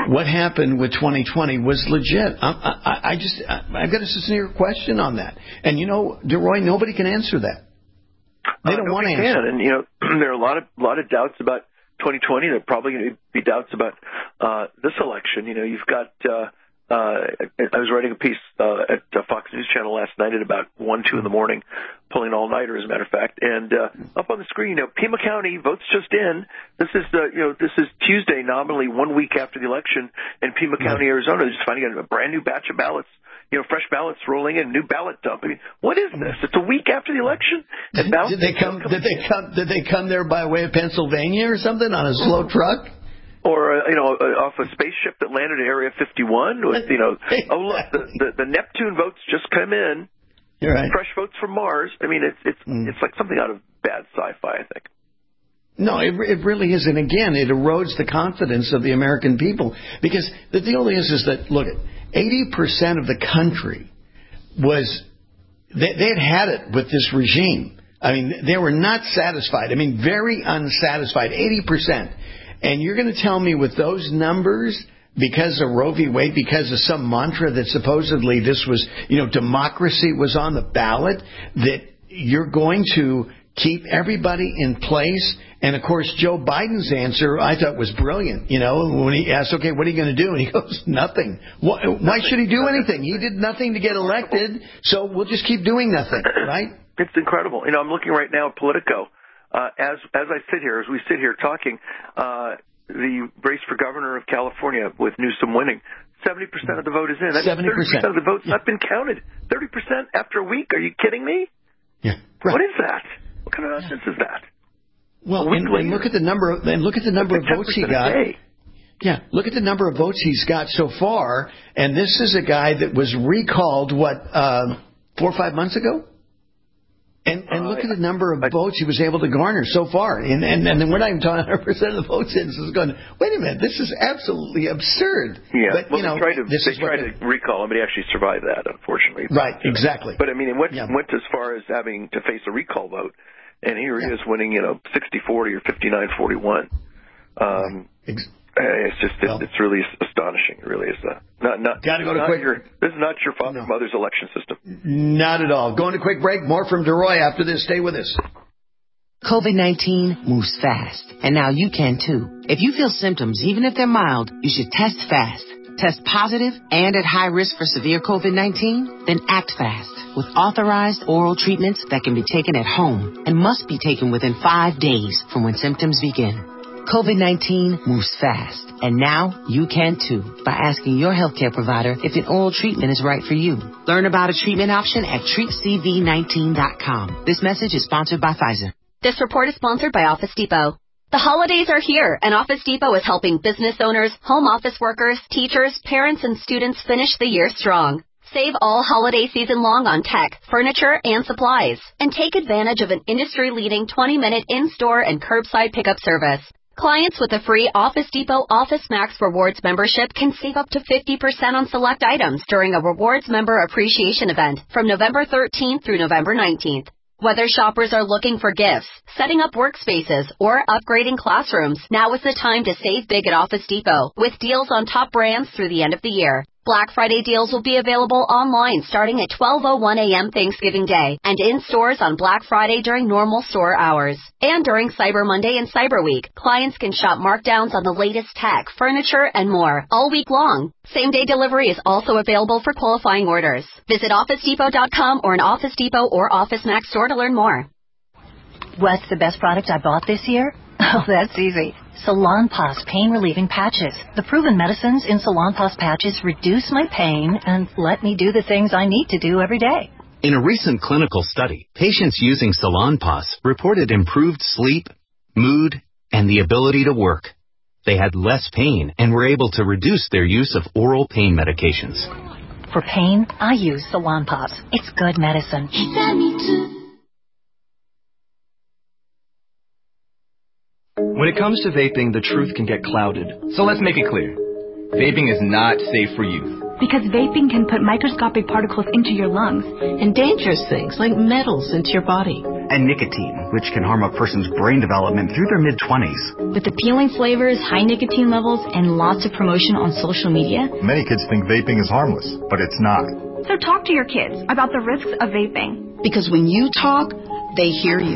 what happened with twenty twenty was legit. I, I, I just, I, I've got a sincere question on that. And, you know, DeRoy, nobody can answer that. They don't uh, want to answer. Can. And, you know, there are a lot of, lot of doubts about twenty twenty. There are probably going to be doubts about uh, this election. You know, you've got, uh, uh, I was writing a piece uh, at uh, Fox News Channel last night at about one, two in the morning, pulling all-nighter, as a matter of fact. And uh, up on the screen, you know, Pima County, votes just in. This is, uh, you know, this is Tuesday, nominally one week after the election in Pima County, Arizona. Just finding a brand new batch of ballots. You know, fresh ballots rolling in, new ballot dump. I mean, what is this? It's a week after the election. And did they come? Did they come? Did they come there by way of Pennsylvania or something on a slow truck? Or uh, you know, uh, off a spaceship that landed at Area fifty-one with you know, oh look, the, the, the Neptune votes just come in. You're right. Fresh votes from Mars. I mean, it's it's mm. it's like something out of bad sci-fi, I think. No, it, it really is. And again, it erodes the confidence of the American people. Because the deal is, is that, look, eighty percent of the country was, they, they had had it with this regime. I mean, they were not satisfied. I mean, very unsatisfied, eighty percent. And you're going to tell me with those numbers, because of Roe v. Wade, because of some mantra that supposedly this was, you know, democracy was on the ballot, that you're going to keep everybody in place? And, of course, Joe Biden's answer I thought was brilliant. You know, when he asked, okay, what are you going to do? And he goes, nothing. Why, why should he do anything? He did nothing to get elected, so we'll just keep doing nothing, right? It's incredible. You know, I'm looking right now at Politico. Uh, as as I sit here, as we sit here talking, uh, the race for governor of California with Newsom winning, seventy percent of the vote is in. That's seventy percent. thirty percent of the vote's yeah. not been counted. thirty percent after a week? Are you kidding me? Yeah. Right. What is that? What kind of nonsense is that? Well, and, and look at the number of and look at the number of votes he got. Yeah, look at the number of votes he's got so far, and this is a guy that was recalled what uh, four or five months ago. And, and look at the number of votes he was able to garner so far. And, and, and then we're not even talking one hundred percent of the votes in. So it's going, wait a minute, this is absolutely absurd. Yeah, but, well, you know, they tried to, this they is tried to recall him, but he actually survived that, unfortunately. Right, but, exactly. But, I mean, it went, yeah. went as far as having to face a recall vote. And here he yeah. is winning, you know, sixty forty or fifty-nine forty-one. Um, Ex- it's just, it, well, it's really astonishing. It really is. Uh, not, not, Gotta go to not quick. Your, this is not your father, no. mother's election system. Not at all. Going to quick break. More from DeRoy after this. Stay with us. COVID nineteen moves fast, and now you can too. If you feel symptoms, even if they're mild, you should test fast. Test positive and at high risk for severe COVID nineteen? Then act fast with authorized oral treatments that can be taken at home and must be taken within five days from when symptoms begin. COVID nineteen moves fast, and now you can too by asking your healthcare provider if an oral treatment is right for you. Learn about a treatment option at treat c v nineteen dot com. This message is sponsored by Pfizer. This report is sponsored by Office Depot. The holidays are here, and Office Depot is helping business owners, home office workers, teachers, parents, and students finish the year strong. Save all holiday season long on tech, furniture, and supplies, and take advantage of an industry-leading twenty-minute in-store and curbside pickup service. Clients with a free Office Depot Office Max Rewards membership can save up to fifty percent on select items during a Rewards Member Appreciation event from November thirteenth through November nineteenth. Whether shoppers are looking for gifts, setting up workspaces, or upgrading classrooms, now is the time to save big at Office Depot with deals on top brands through the end of the year. Black Friday deals will be available online starting at twelve oh one a.m. Thanksgiving Day and in stores on Black Friday during normal store hours. And during Cyber Monday and Cyber Week, clients can shop markdowns on the latest tech, furniture, and more all week long. Same-day delivery is also available for qualifying orders. Visit office depot dot com or an Office Depot or Office Max store to learn more. What's the best product I bought this year? Oh, that's easy. Salonpas Pain Relieving Patches. The proven medicines in Salonpas patches reduce my pain and let me do the things I need to do every day. In a recent clinical study, patients using Salonpas reported improved sleep, mood, and the ability to work. They had less pain and were able to reduce their use of oral pain medications. For pain, I use Salonpas. It's good medicine. When it comes to vaping, the truth can get clouded. So let's make it clear. Vaping is not safe for youth. Because vaping can put microscopic particles into your lungs and dangerous things like metals into your body. and nicotine, which can harm a person's brain development through their mid-twenties. With appealing flavors, high nicotine levels, and lots of promotion on social media, many kids think vaping is harmless, but it's not. So talk to your kids about the risks of vaping. Because when you talk, they hear you.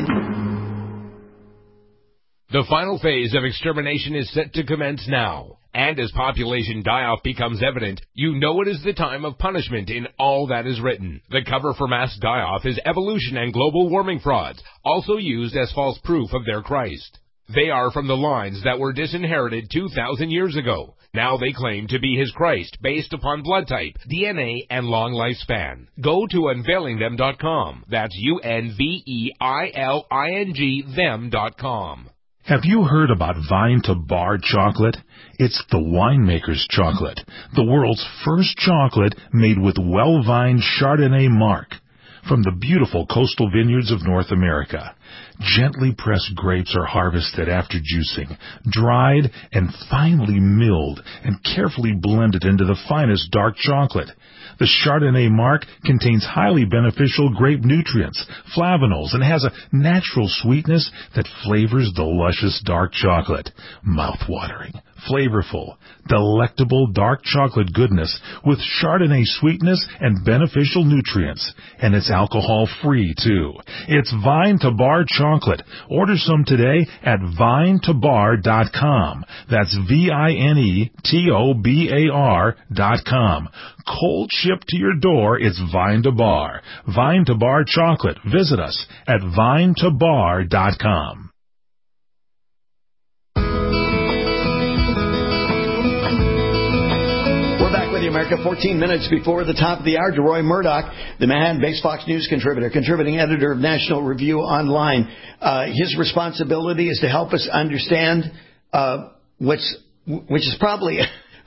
The final phase of extermination is set to commence now. And as population die-off becomes evident, you know it is the time of punishment in all that is written. The cover for mass die-off is evolution and global warming frauds, also used as false proof of their Christ. They are from the lines that were disinherited two thousand years ago. Now they claim to be his Christ based upon blood type, D N A, and long lifespan. Go to unveiling them dot com. That's U N V E I L I N G them dot com. Have you heard about Vine to Bar chocolate? It's the winemaker's chocolate, the world's first chocolate made with well-vined Chardonnay marc from the beautiful coastal vineyards of North America. Gently pressed grapes are harvested after juicing, dried and finely milled and carefully blended into the finest dark chocolate. The Chardonnay marc contains highly beneficial grape nutrients, flavanols, and has a natural sweetness that flavors the luscious dark chocolate. Mouth-watering, flavorful, delectable dark chocolate goodness with Chardonnay sweetness and beneficial nutrients. And it's alcohol-free, too. It's Vine to Bar chocolate. Order some today at vine to bar dot com. That's V I N E T O B A R dot com. Cold shipped to your door, it's Vine to Bar. Vine to Bar chocolate. Visit us at vine to bar dot com. America, fourteen minutes before the top of the hour. DeRoy Murdoch, the Manhattan-based Fox News contributor, contributing editor of National Review Online. Uh, his responsibility is to help us understand uh, what's, which is probably,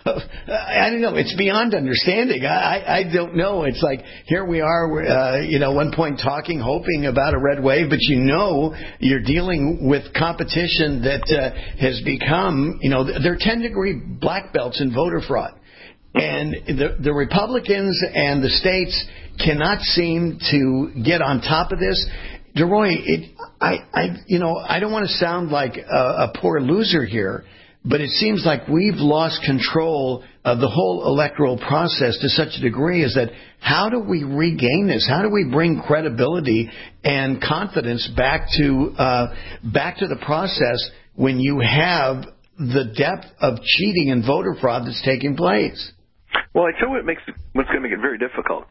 I don't know, it's beyond understanding. I, I don't know. It's like, here we are, uh, you know, one point talking, hoping about a red wave, but you know you're dealing with competition that uh, has become, you know, they're ten-degree black belts in voter fraud. And the, the Republicans and the states cannot seem to get on top of this. DeRoy, it, I, I, you know, I don't want to sound like a, a poor loser here, but it seems like we've lost control of the whole electoral process to such a degree is that how do we regain this? How do we bring credibility and confidence back to uh, back to the process when you have the depth of cheating and voter fraud that's taking place? Well, I tell you what makes it, what's going to make it very difficult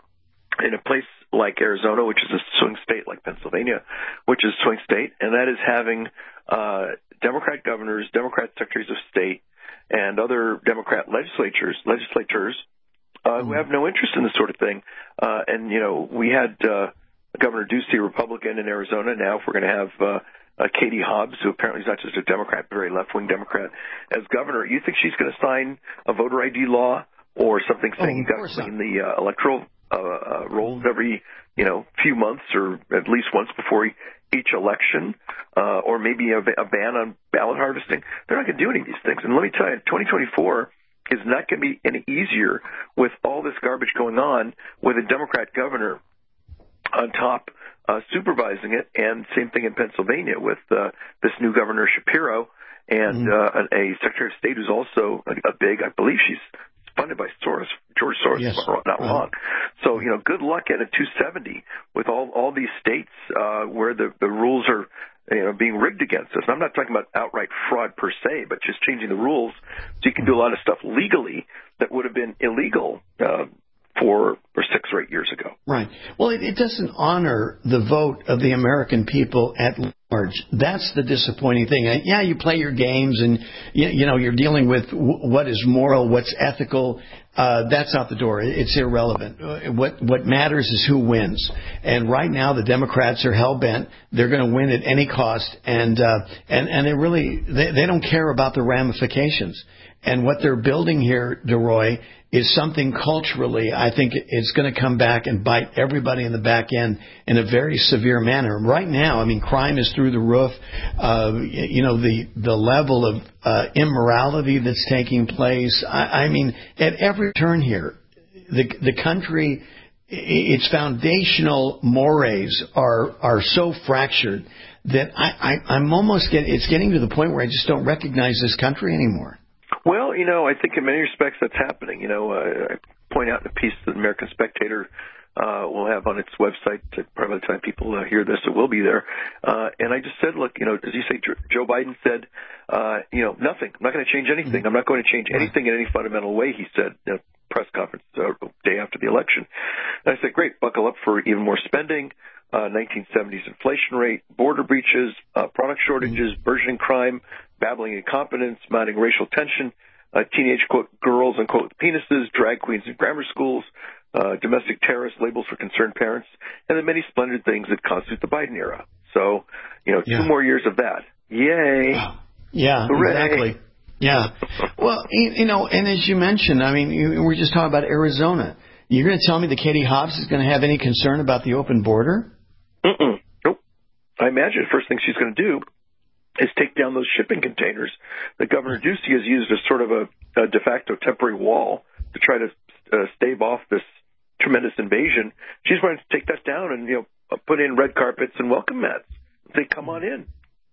in a place like Arizona, which is a swing state, like Pennsylvania, which is a swing state, and that is having uh, Democrat governors, Democrat secretaries of state, and other Democrat legislatures, legislators uh, who have no interest in this sort of thing. Uh, and you know, we had uh, Governor Ducey, Republican in Arizona. Now, if we're going to have uh, Uh, Katie Hobbs, who apparently is not just a Democrat, but a very left-wing Democrat, as governor, you think she's going to sign a voter I D law or something saying oh, you've got to clean the uh, electoral uh, uh, rolls every, you know, few months or at least once before each election, uh, or maybe a, a ban on ballot harvesting? They're not going to do any of these things. And let me tell you, twenty twenty-four is not going to be any easier with all this garbage going on with a Democrat governor on top Uh, supervising it, and same thing in Pennsylvania with uh, this new Governor Shapiro and mm-hmm. uh, a Secretary of State who's also a, a big, I believe she's funded by Soros, George Soros, yes. not uh-huh. wrong. So, you know, good luck at a two seventy with all all these states uh, where the, the rules are, you know, being rigged against us. And I'm not talking about outright fraud per se, but just changing the rules so you can do a lot of stuff legally that would have been illegal uh, four or six or eight years ago. Right. Well, it, it doesn't honor the vote of the American people at large. That's the disappointing thing. Yeah, you play your games and, you, you know, you're dealing with w- what is moral, what's ethical. Uh, that's out the door. It's irrelevant. What what matters is who wins. And right now, the Democrats are hell-bent. They're going to win at any cost. And, uh, and, and they really, they, they don't care about the ramifications. And what they're building here, DeRoy, is something culturally, I think it's going to come back and bite everybody in the back end in a very severe manner. Right now, I mean, crime is through the roof. Uh, you know, the the level of uh, immorality that's taking place. I, I mean, at every turn here, the the country its foundational mores are are so fractured that I, I, I'm almost getting, it's getting to the point where I just don't recognize this country anymore. Well, you know, I think in many respects that's happening. You know, uh, I point out in a piece that the American Spectator uh, will have on its website, probably by the time people uh, hear this, it will be there. Uh, and I just said, look, you know, as you say, Joe Biden said, uh, you know, nothing. I'm not going to change anything. Mm-hmm. I'm not going to change anything in any fundamental way, he said in a press conference uh, day after the election. And I said, great, buckle up for even more spending. Uh, nineteen seventies inflation rate, border breaches, uh, product shortages, mm-hmm. burgeoning crime, babbling incompetence, mounting racial tension, uh, teenage, quote, girls, unquote, penises, drag queens in grammar schools, uh, domestic terrorist labels for concerned parents, and the many splendid things that constitute the Biden era. So, you know, yeah. two more years of that. Yay. Yeah, Hooray. Exactly. Yeah. Well, you know, and as you mentioned, I mean, you, we're just talking about Arizona. You're going to tell me that Katie Hobbs is going to have any concern about the open border? Mm-mm. Nope. I imagine the first thing she's going to do is take down those shipping containers that Governor Ducey has used as sort of a, a de facto temporary wall to try to uh, stave off this tremendous invasion. She's going to take that down and, you know, put in red carpets and welcome mats. Say, come on in.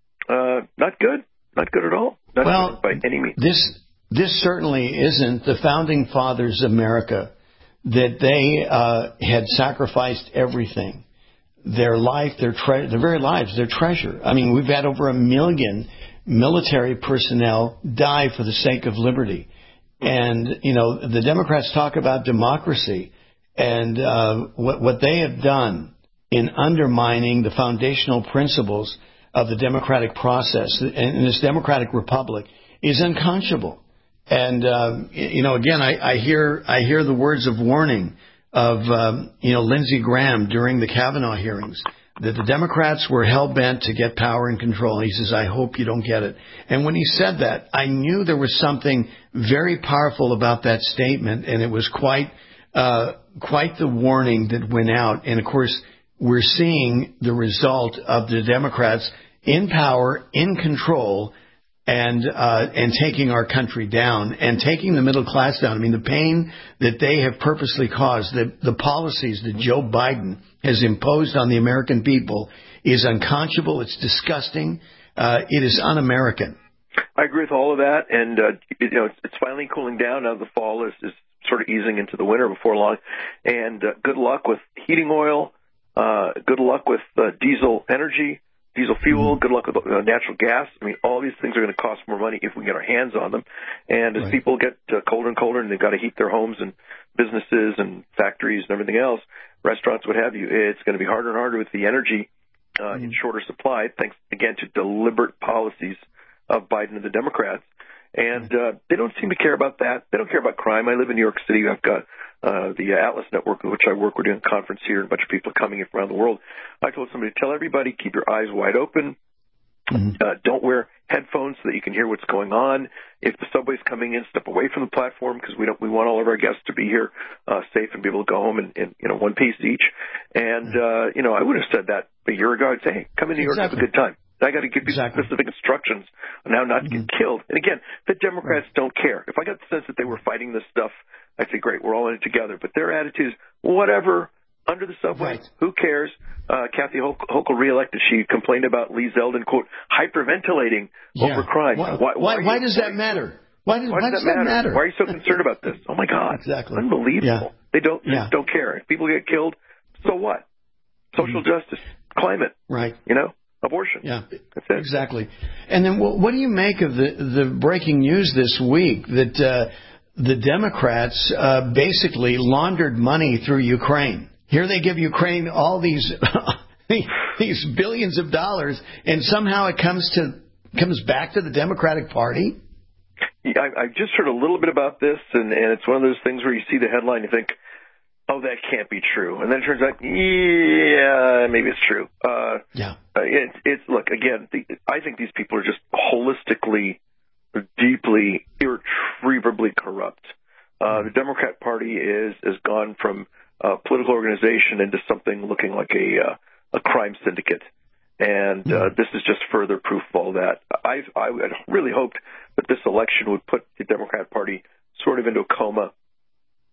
Uh, not good. Not good at all. Not well, good by any means. This, this certainly isn't the Founding Fathers' America, that they uh, had sacrificed everything. Their life, their tre- their very lives, their treasure. I mean, we've had over a million military personnel die for the sake of liberty. And, you know, the Democrats talk about democracy, and uh, what, what they have done in undermining the foundational principles of the democratic process and this democratic republic is unconscionable. And, uh, you know, again, I, I hear I hear the words of warning of, um, you know, Lindsey Graham during the Kavanaugh hearings, that the Democrats were hell-bent to get power and control. And he says, I hope you don't get it. And when he said that, I knew there was something very powerful about that statement, and it was quite uh, quite the warning that went out. And, of course, we're seeing the result of the Democrats in power, in control, and uh, and taking our country down and taking the middle class down. I mean, the pain that they have purposely caused, the, the policies that Joe Biden has imposed on the American people is unconscionable. It's disgusting. Uh, it is un-American. I agree with all of that. And, uh, you know, it's, it's finally cooling down now. The fall is, is sort of easing into the winter before long. And uh, good luck with heating oil. Uh, good luck with uh, diesel energy. Diesel fuel, good luck with uh, natural gas. I mean, all these things are going to cost more money if we get our hands on them. And as right. people get uh, colder and colder and they've got to heat their homes and businesses and factories and everything else, restaurants, what have you, it's going to be harder and harder with the energy uh, mm. in shorter supply, thanks, again, to deliberate policies of Biden and the Democrats. And uh, they don't seem to care about that. They don't care about crime. I live in New York City. I've got uh, the Atlas Network, with which I work. We're doing a conference here, and a bunch of people are coming in from around the world. I told somebody to tell everybody, keep your eyes wide open. Mm-hmm. Uh, don't wear headphones so that you can hear what's going on. If the subway's coming in, step away from the platform, because we don't. We want all of our guests to be here uh, safe and be able to go home in, in you know one piece each. And uh, you know, I would have said that a year ago. I'd say, hey, come in New York, exactly. have a good time. I got to give you exactly. specific instructions on how not to get mm-hmm. killed. And again, the Democrats right. don't care. If I got the sense that they were fighting this stuff, I'd say, great, we're all in it together. But their attitude is, whatever, under the subway, right. who cares? Uh, Kathy Hochul reelected. She complained about Lee Zeldin, quote, hyperventilating yeah. over crime. Why, why, why, why, why does that matter? Why does, why does, why does that, matter? matter? Why are you so concerned about this? Oh, my God. Exactly. Unbelievable. Yeah. They don't, yeah. just don't care. If people get killed, so what? Social mm-hmm. justice, climate. Right. You know? Abortion. Yeah, that's it. Exactly. And then what, what do you make of the, the breaking news this week that uh, the Democrats uh, basically laundered money through Ukraine? Here they give Ukraine all these these billions of dollars, and somehow it comes to comes back to the Democratic Party? Yeah, I, I just heard a little bit about this, and, and it's one of those things where you see the headline, you think, oh, that can't be true. And then it turns out, yeah, maybe it's true. Uh, yeah. Uh, it's, it's, look, again, the, I think these people are just holistically, deeply, irretrievably corrupt. Uh, the Democrat Party is has gone from a political organization into something looking like a, uh, a crime syndicate. And uh, this is just further proof of all that. I, I really hoped that this election would put the Democrat Party sort of into a coma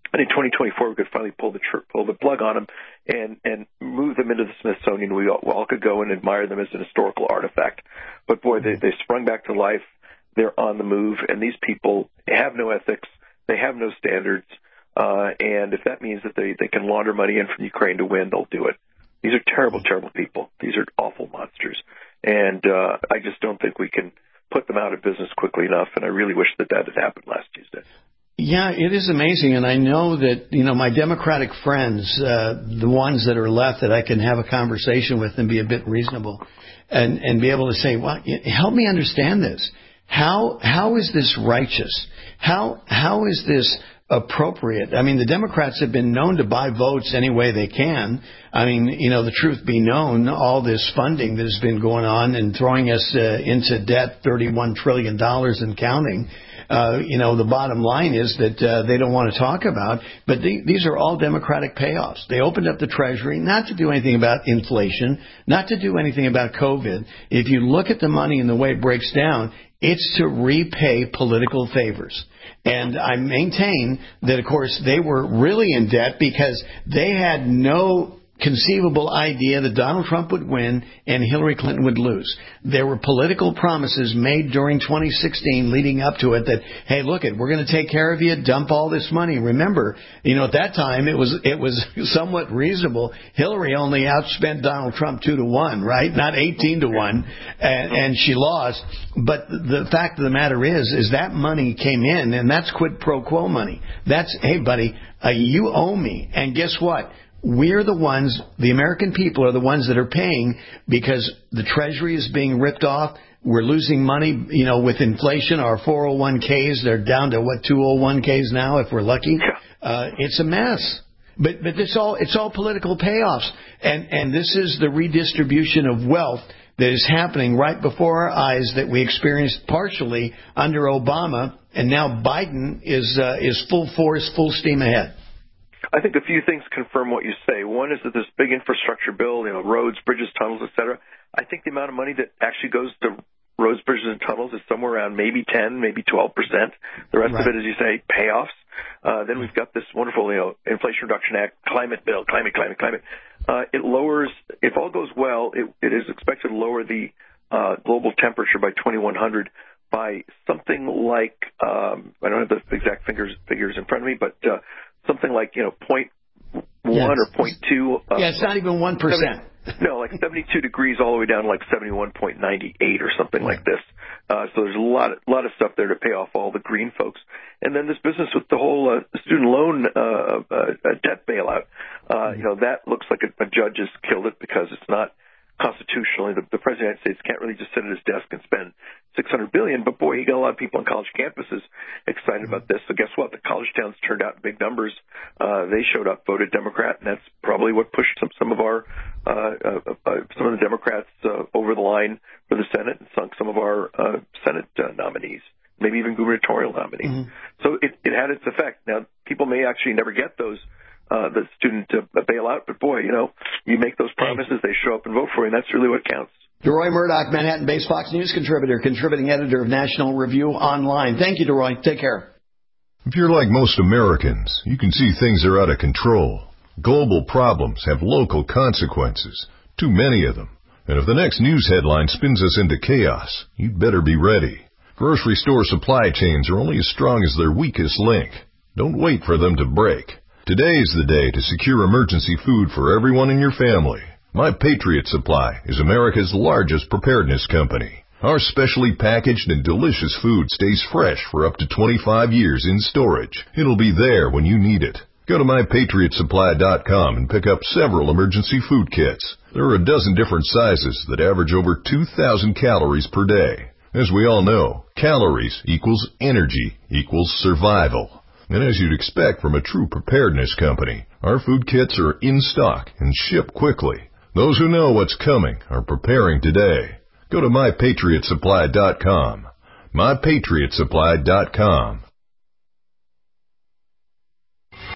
And in twenty twenty-four, we could finally pull the tr- pull the plug on them and, and move them into the Smithsonian. We all, we all could go and admire them as an historical artifact. But, boy, they, they sprung back to life. They're on the move. And these people have no ethics. They have no standards. Uh, and if that means that they, they can launder money in from Ukraine to win, they'll do it. These are terrible, terrible people. These are awful monsters. And uh, I just don't think we can put them out of business quickly enough. And I really wish that that had happened last Tuesday. Yeah, it is amazing, and I know that, you know, my Democratic friends, uh, the ones that are left that I can have a conversation with and be a bit reasonable and, and be able to say, well, help me understand this. How how is this righteous? How how is this appropriate? I mean, the Democrats have been known to buy votes any way they can. I mean, you know, the truth be known, all this funding that has been going on and throwing us uh, into debt, thirty-one trillion dollars and counting. Uh, you know, the bottom line is that uh, they don't want to talk about, but the, these are all Democratic payoffs. They opened up the Treasury not to do anything about inflation, not to do anything about COVID. If you look at the money and the way it breaks down, it's to repay political favors. And I maintain that, of course, they were really in debt because they had no conceivable idea that Donald Trump would win and Hillary Clinton would lose. There were political promises made during twenty sixteen leading up to it that, hey, look it, we're going to take care of you, dump all this money. Remember, you know, at that time it was it was somewhat reasonable. Hillary only outspent Donald Trump two to one, right? Not eighteen to one, and, and she lost. But the fact of the matter is, is that money came in, and that's quid pro quo money. That's, hey, buddy, uh, you owe me, and guess what? We're the ones, the American people are the ones that are paying because the Treasury is being ripped off. We're losing money, you know, with inflation. Our four oh one k's, they're down to, what, two oh one k's now, if we're lucky. Uh, it's a mess. But but it's all it's all political payoffs. And, and this is the redistribution of wealth that is happening right before our eyes that we experienced partially under Obama. And now Biden is uh, is full force, full steam ahead. I think a few things confirm what you say. One is that this big infrastructure bill, you know, roads, bridges, tunnels, et cetera, I think the amount of money that actually goes to roads, bridges, and tunnels is somewhere around maybe ten, maybe twelve percent. The rest right. of it, as you say, payoffs. Uh, then we've got this wonderful, you know, Inflation Reduction Act, climate bill, climate, climate, climate. Uh, it lowers, if all goes well, it, it is expected to lower the uh, global temperature by twenty-one hundred by something like, um, I don't have the exact figures, figures in front of me, but uh, something like, you know, point one yes. or point two. Uh, yeah, it's not even one percent. No, like seventy-two degrees all the way down to like seventy-one point nine eight or something right. like this. Uh, so there's a lot, of, lot of stuff there to pay off all the green folks. And then this business with the whole uh, student loan uh, uh, debt bailout, uh, you know, that looks like a, a judge has killed it because it's not constitutionally. The, the President of the United States can't really just sit at his desk and spend six hundred billion dollars. But, boy, he got a lot of people on college campuses excited about this. So guess what? The college towns turned out in big numbers. Uh, they showed up, voted Democrat, and that's probably what pushed some, some of our uh, uh, uh, some of the Democrats uh, over the line for the Senate and sunk some of our uh, Senate uh, nominees, maybe even gubernatorial nominees. Mm-hmm. So it, it had its effect. Now, people may actually never get those Uh, the student uh, bailout, but boy, you know, you make those promises, they show up and vote for you, and that's really what counts. DeRoy Murdoch, Manhattan-based Fox News contributor, contributing editor of National Review Online. Thank you, DeRoy. Take care. If you're like most Americans, you can see things are out of control. Global problems have local consequences, too many of them. And if the next news headline spins us into chaos, you'd better be ready. Grocery store supply chains are only as strong as their weakest link. Don't wait for them to break. Today is the day to secure emergency food for everyone in your family. My Patriot Supply is America's largest preparedness company. Our specially packaged and delicious food stays fresh for up to twenty-five years in storage. It'll be there when you need it. Go to my patriot supply dot com and pick up several emergency food kits. There are a dozen different sizes that average over two thousand calories per day. As we all know, calories equals energy equals survival. And as you'd expect from a true preparedness company, our food kits are in stock and ship quickly. Those who know what's coming are preparing today. Go to my patriot supply dot com. my patriot supply dot com.